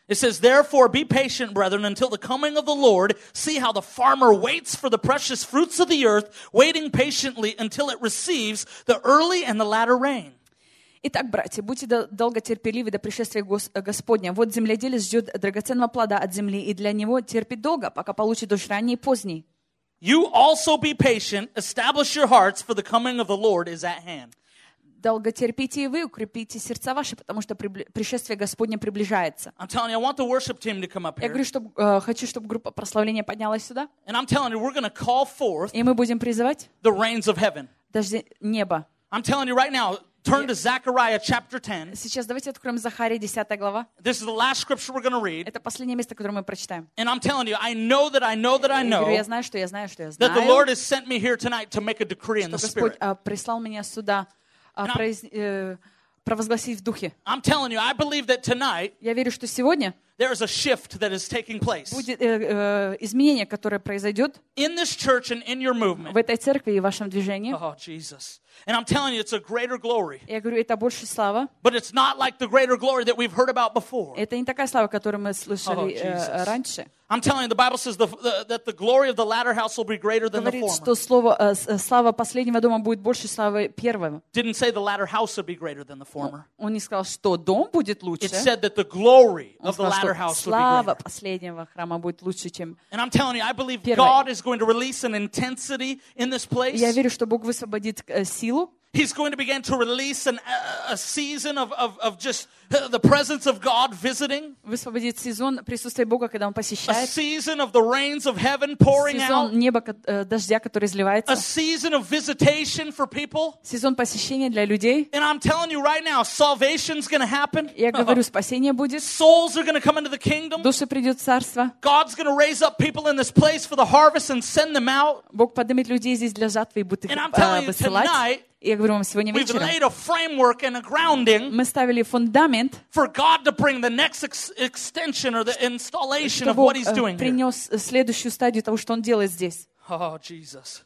It says, therefore, be patient, brethren, until the coming of the Lord. See how the farmer waits for the precious fruits of the earth, waiting patiently until it receives the early and the latter rain. Итак, братья, будьте долготерпеливы до пришествия Господня. Вот земледелец ждет драгоценного плода от земли, и для него терпит долго, пока получит дождь ранний и поздний. You also be patient, establish your hearts, for the coming of the Lord is at hand. Долготерпите и вы, укрепите сердца ваши, потому что пришествие Господне приближается. I'm telling you, I want the worship team to come up Я here. говорю, что э, хочу, чтобы группа прославления поднялась сюда. And I'm telling you, we're going to call forth И мы будем призывать the rains of heaven. дожди неба. I'm telling you right now, turn to Zechariah chapter ten. Сейчас давайте откроем Захария, десятая глава. This is the last scripture we're going to read. Это последнее место, которое мы прочитаем. And I'm telling you, I know that I know that I Я говорю, know я знаю, что я знаю, что я that the знаю, Lord has sent me here tonight to make a decree in что the Господь Spirit. а, прислал меня сюда а, And I'm- произ- э, провозгласить в духе. I'm telling you, I believe that tonight Я верю, что сегодня there is a shift that is taking place будет э, э, изменение, которое произойдет in this church and in your в movement. этой церкви и в вашем движении. Oh, Jesus. And I'm telling you, it's a greater glory. Я говорю, это больше слава. But it's not like the greater glory that we've heard about before. Это не такая слава, которую мы Oh, слышали э, Jesus. раньше. I'm telling you, the Bible says the, the, that the glory of the latter house will be greater than the Говорит, former. что слово, э, с- э, слава последнего дома будет больше славы первого. Didn't say the latter house would be greater than the former. Он не сказал, что дом будет лучше. It said that the glory Он of the сказал, latter что house would be слава greater. последнего храма будет лучше, чем... And I'm telling you, I believe Первое. God is going to release an intensity in this place. Я верю, что Бог высвободит э, силу. He's going to begin to release an, a, a season of, of, of just the presence of God visiting. Высвободит сезон присутствия Бога, когда Он A посещает. season of the rains of heaven pouring out. Сезон неба, ко- э, дождя, который A изливается. season of visitation for people. Сезон посещения для людей. And I'm telling you right now, salvation's going to happen. Я говорю, спасение будет. Souls are going to come into the kingdom. Души придет в царство. God's going to raise up people in this place for the harvest and send them out. Бог поднимет людей здесь для жатвы и будет их And I'm э, telling you, высылать. tonight, И я говорю вам, сегодня we've вечером laid a framework and a grounding мы ставили фундамент, for God to bring the next ex- extension or the installation что of Бог what He's э, doing here. принес следующую стадию того, что Он делает здесь. Oh, Jesus.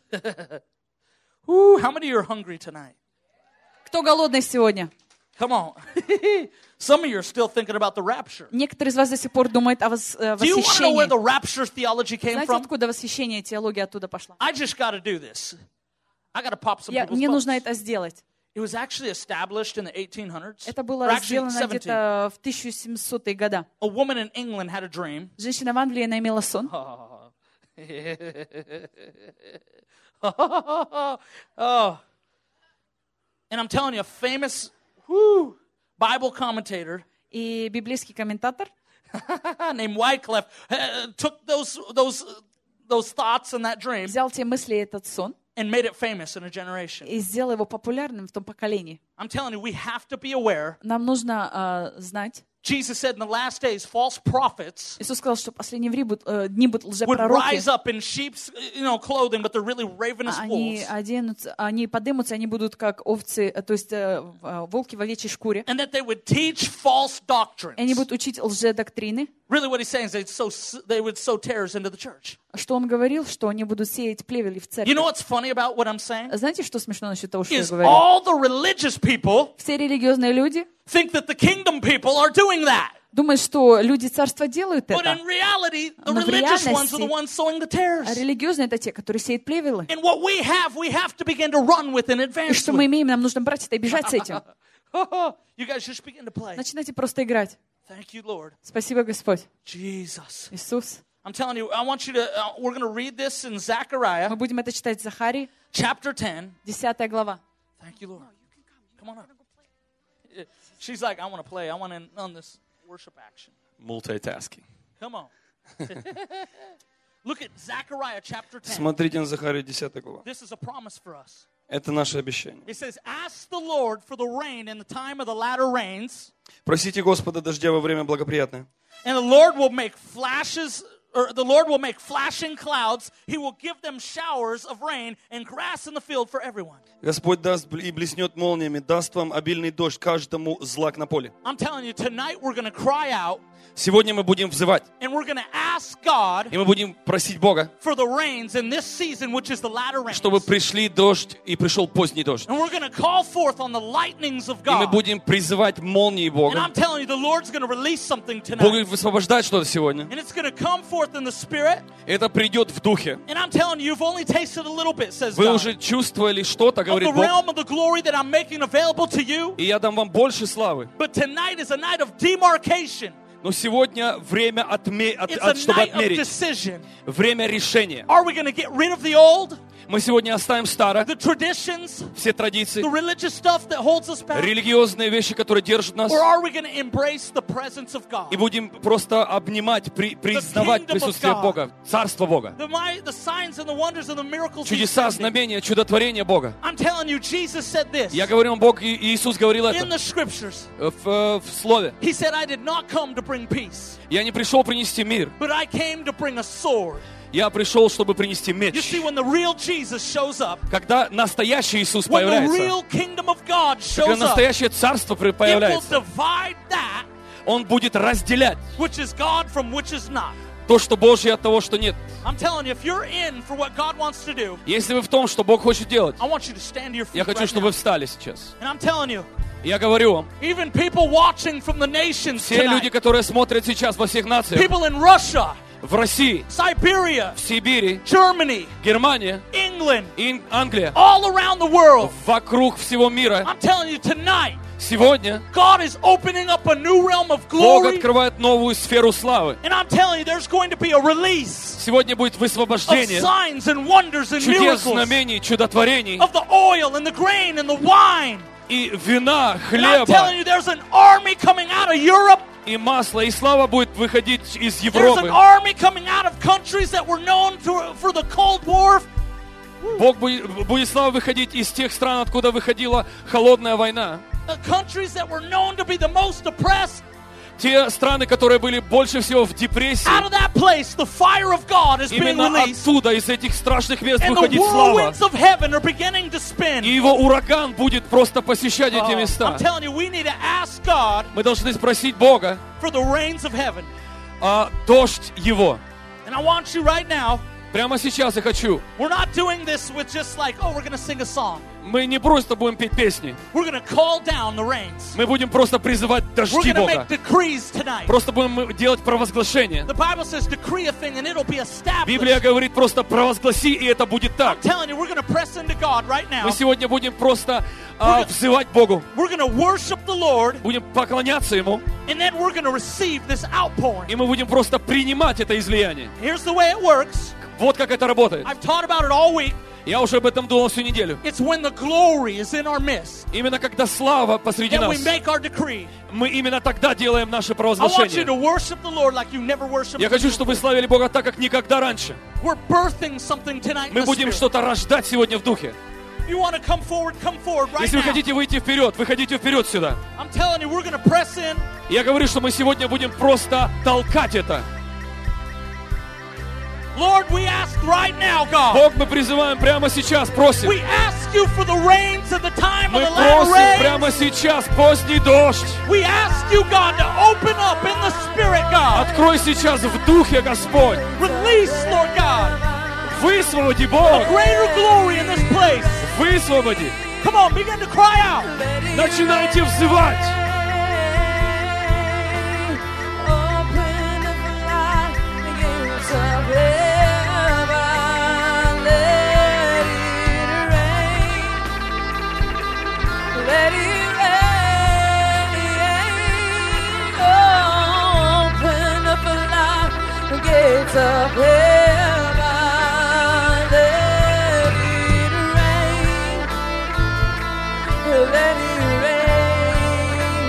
Ooh, how many are hungry tonight? Кто голодный сегодня? Come on. Some of you are still thinking about the rapture. Некоторые из вас до сих пор думают о вос- э, Do you want to know where восхищении. the rapture theology came Знаете, from? откуда восхищение, теология оттуда пошла? I just got to do this. I got to pop some Я- people's Мне нужно bubbles. это сделать. It was actually established in the eighteen hundreds. Это Or было actually сделано seventeen. где-то в тысяча семисотые годы. A woman in England had a dream. Женщина в Англии, она имела сон. Oh. And I'm telling you, a famous whew, Bible commentator И библейский комментатор named Wycliffe uh, took those those those thoughts and that dream взял те мысли и этот сон and made it famous in a generation. и сделал его популярным в том поколении. I'm telling you, we have to be aware. Нам нужно э, знать. Jesus said in the last days, false prophets Иисус сказал, что в последние дни будут, э, дни будут would лжепророки. rise up in sheep's, you know, clothing, but they're really ravenous Они wolves. оденутся, они подымутся, они будут как овцы, э, то есть э, в- э, волки в овечьей шкуре. And that they would teach false И doctrines. они будут учить лжедоктрины. Really what he's saying is they'd sow, they would sow tares into the church. Что он говорил, что они будут сеять плевели в You церкви. know what's funny about what I'm saying? Знаете, что смешно насчет того, что я Is говорю? all the religious people Все религиозные люди think that the kingdom people are doing that. думают, что люди царства делают But это. in reality, the Но в religious ones are the реальности- ones sowing the А tares. религиозные это те, которые сеют плевелы. And what we have, we have to begin to run with and И advance что мы with. имеем, нам нужно брать это и бежать с этим. You guys just begin to play. Начинайте просто играть. Thank you, Lord. Спасибо, Господь. Jesus. Иисус. I'm telling you, I want you to, uh, we're going to read this in Zechariah Мы будем это читать в Захарии, chapter ten. десятая глава. Thank you, Lord. Come on up. She's like, I want to play. I want in on this worship action. Multitasking. Come on. Look at Zechariah chapter ten. Смотрите на Захарию десятая глава. This is a promise for us. Это наше обещание. It says, ask the Lord for the rain in the time of the latter rains, Просите Господа дождя во время благоприятное. and the Lord will make flashes or the Lord will make flashing clouds. He will give them showers of rain and grass in the field for everyone. Господь даст бл- и блеснет молниями, даст вам обильный дождь каждому злак на поле. I'm telling you, tonight we're going to cry out Сегодня мы будем взывать, and we're going to ask God и мы будем просить Бога, for the rains in this season, which is the latter rains. чтобы пришли дождь и пришел поздний дождь. And we're going to call forth on the lightnings of И мы God. будем призывать молнии And Бога. I'm telling you, the Lord's going to release something Бог tonight. будет высвобождать что-то сегодня. And it's going to come forth in the Spirit. Это придет в духе. And I'm telling you, you've only tasted a little bit, says Вы God, уже чувствовали что-то, of говорит the Бог, realm of the glory that I'm making available to you. и я дам вам больше славы. But tonight is a night of demarcation. Но сегодня время, отме- от- It's от- a чтобы night of отмерить, decision. время решения. Are we going to get rid of the old, Мы сегодня оставим старое, the traditions, все традиции, the religious stuff that holds us back? религиозные вещи, которые держат нас, Or are we going to embrace the presence of God? и будем просто обнимать, при- признавать kingdom of присутствие God. Бога, Царство Бога, The, my, the signs and the wonders and the miracles He's чудеса, sending. знамения, чудотворения Бога. I'm telling you, Jesus said this Я говорю вам, Бог, и Иисус говорил in это the scriptures. в, э, в Слове. He said, I did not come to bring peace, Я не пришел принести мир, but I came to bring a sword. я пришел, чтобы принести You меч. see, when the real Jesus shows up, Когда настоящий Иисус when the появляется, real kingdom of God когда shows up, настоящее Царство при- it will появляется, divide that Он будет разделять which is God from which is not. то, что Божье, от того, что нет. I'm telling you, if you're in for what God wants to do, Если вы в том, что Бог хочет делать, I want you to stand to your feet я хочу, right чтобы now. вы встали сейчас. And I'm telling you, Я говорю вам, even people watching from the nations все люди, tonight, которые смотрят сейчас во всех нациях, people in Russia, в России, Siberia, в Сибири, Germany, Германия, England, и Англия, all around the world, вокруг всего мира, I'm telling you tonight, сегодня God is opening up a new realm of Бог glory. открывает новую сферу славы. And I'm telling you, there's going to be a release Сегодня будет of высвобождение signs and wonders and чудес, miracles, знамений, чудотворений of the oil and the grain and the wine. и вина, And I'm telling хлеба you, there's an army coming out of Europe. и масла. И слава будет выходить из There's Европы. an army coming out of countries that were known to, for the Cold War. Бог будет, будет слава выходить из тех стран, откуда выходила холодная война. The countries that were known to be the most oppressed. Те страны, которые были больше всего в депрессии, Out of that place, the fire of God is being именно released. оттуда, из этих страшных мест And the выходит слава. whirlwinds of heaven are beginning to И spin. его ураган будет просто посещать эти Oh, места. I'm telling you, we need to ask God Мы должны спросить Бога, for the rains of heaven. а дождь его. And I want you right now, Прямо сейчас я хочу. we're not doing this with just like, oh, we're going to sing a song. Мы не просто будем петь песни. We're going to call down the rains. Мы будем просто призывать We're дожди going to Бога. make decrees tonight. Просто будем делать провозглашение. The Bible says decree a thing and it'll be established. Библия говорит просто провозгласи, и это будет так. I'm telling you, we're going to press into God right now. Мы сегодня будем просто а, взывать Богу. We're going to worship the Lord, Будем поклоняться Ему. and then we're going to receive this outpouring. И мы будем просто принимать это излияние. Here's the way it works. Вот как это работает. I've taught about it all week. Я уже об этом думал всю неделю. It's when the glory is in our midst Именно когда слава посреди that we нас, make our decree. мы именно тогда делаем наше I want you to провозглашение. worship the Lord like you never worshiped Я him хочу, before. чтобы вы славили Бога так, как никогда раньше. We're birthing something tonight in Мы the будем Spirit. что-то рождать сегодня в духе. If you want to come forward, come forward right Если вы now. хотите выйти вперед, выходите вперед сюда. I'm telling you, we're going to press in. Я говорю, что мы сегодня будем просто толкать это. Lord, we ask right now, God. Бог, мы призываем прямо сейчас, просим. We ask you for the rains at the time of Мы the latter просим rains. прямо сейчас поздний дождь. We ask you, God, to open up in the Spirit, God. Открой сейчас в духе, Господь. Release, Lord God, Высвободи, a Бог. greater glory in this place. Высвободи. Come on, begin to cry out. Начинайте взывать. Open up a light, begins of heaven, let it rain, let it rain. Open up a light, the gates of heaven, let it rain, let it rain.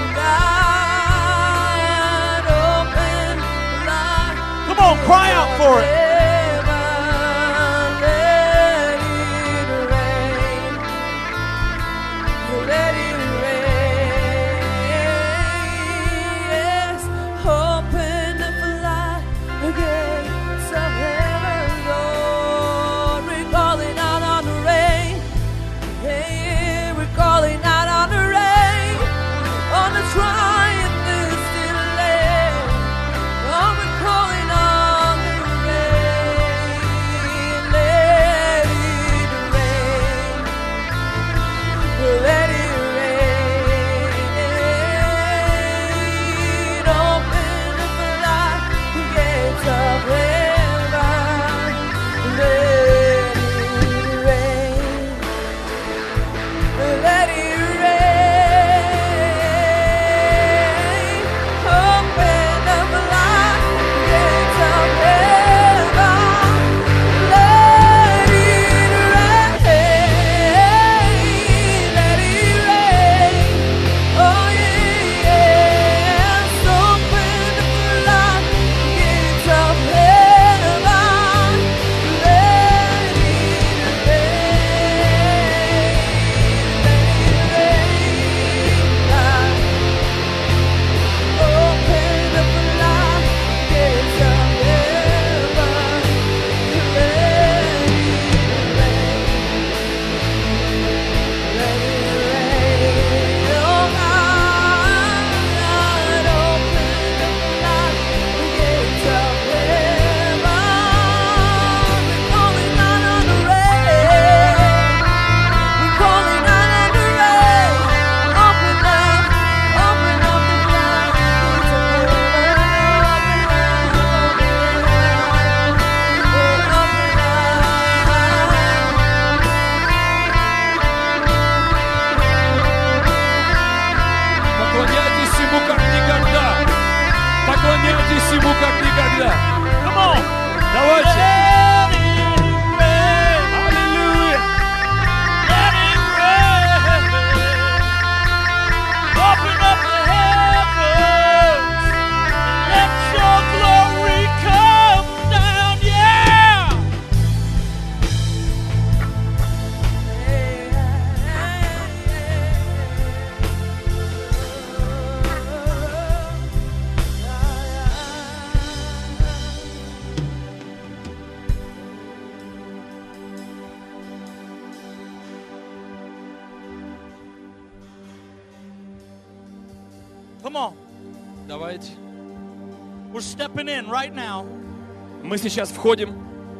Come on. Давайте. We're stepping in right now. Мы сейчас входим.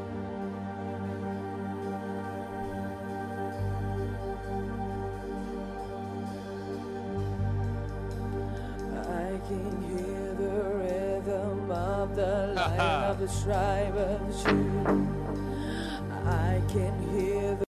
I can hear the rhythm of the lion of the tribe of Judah. I can hear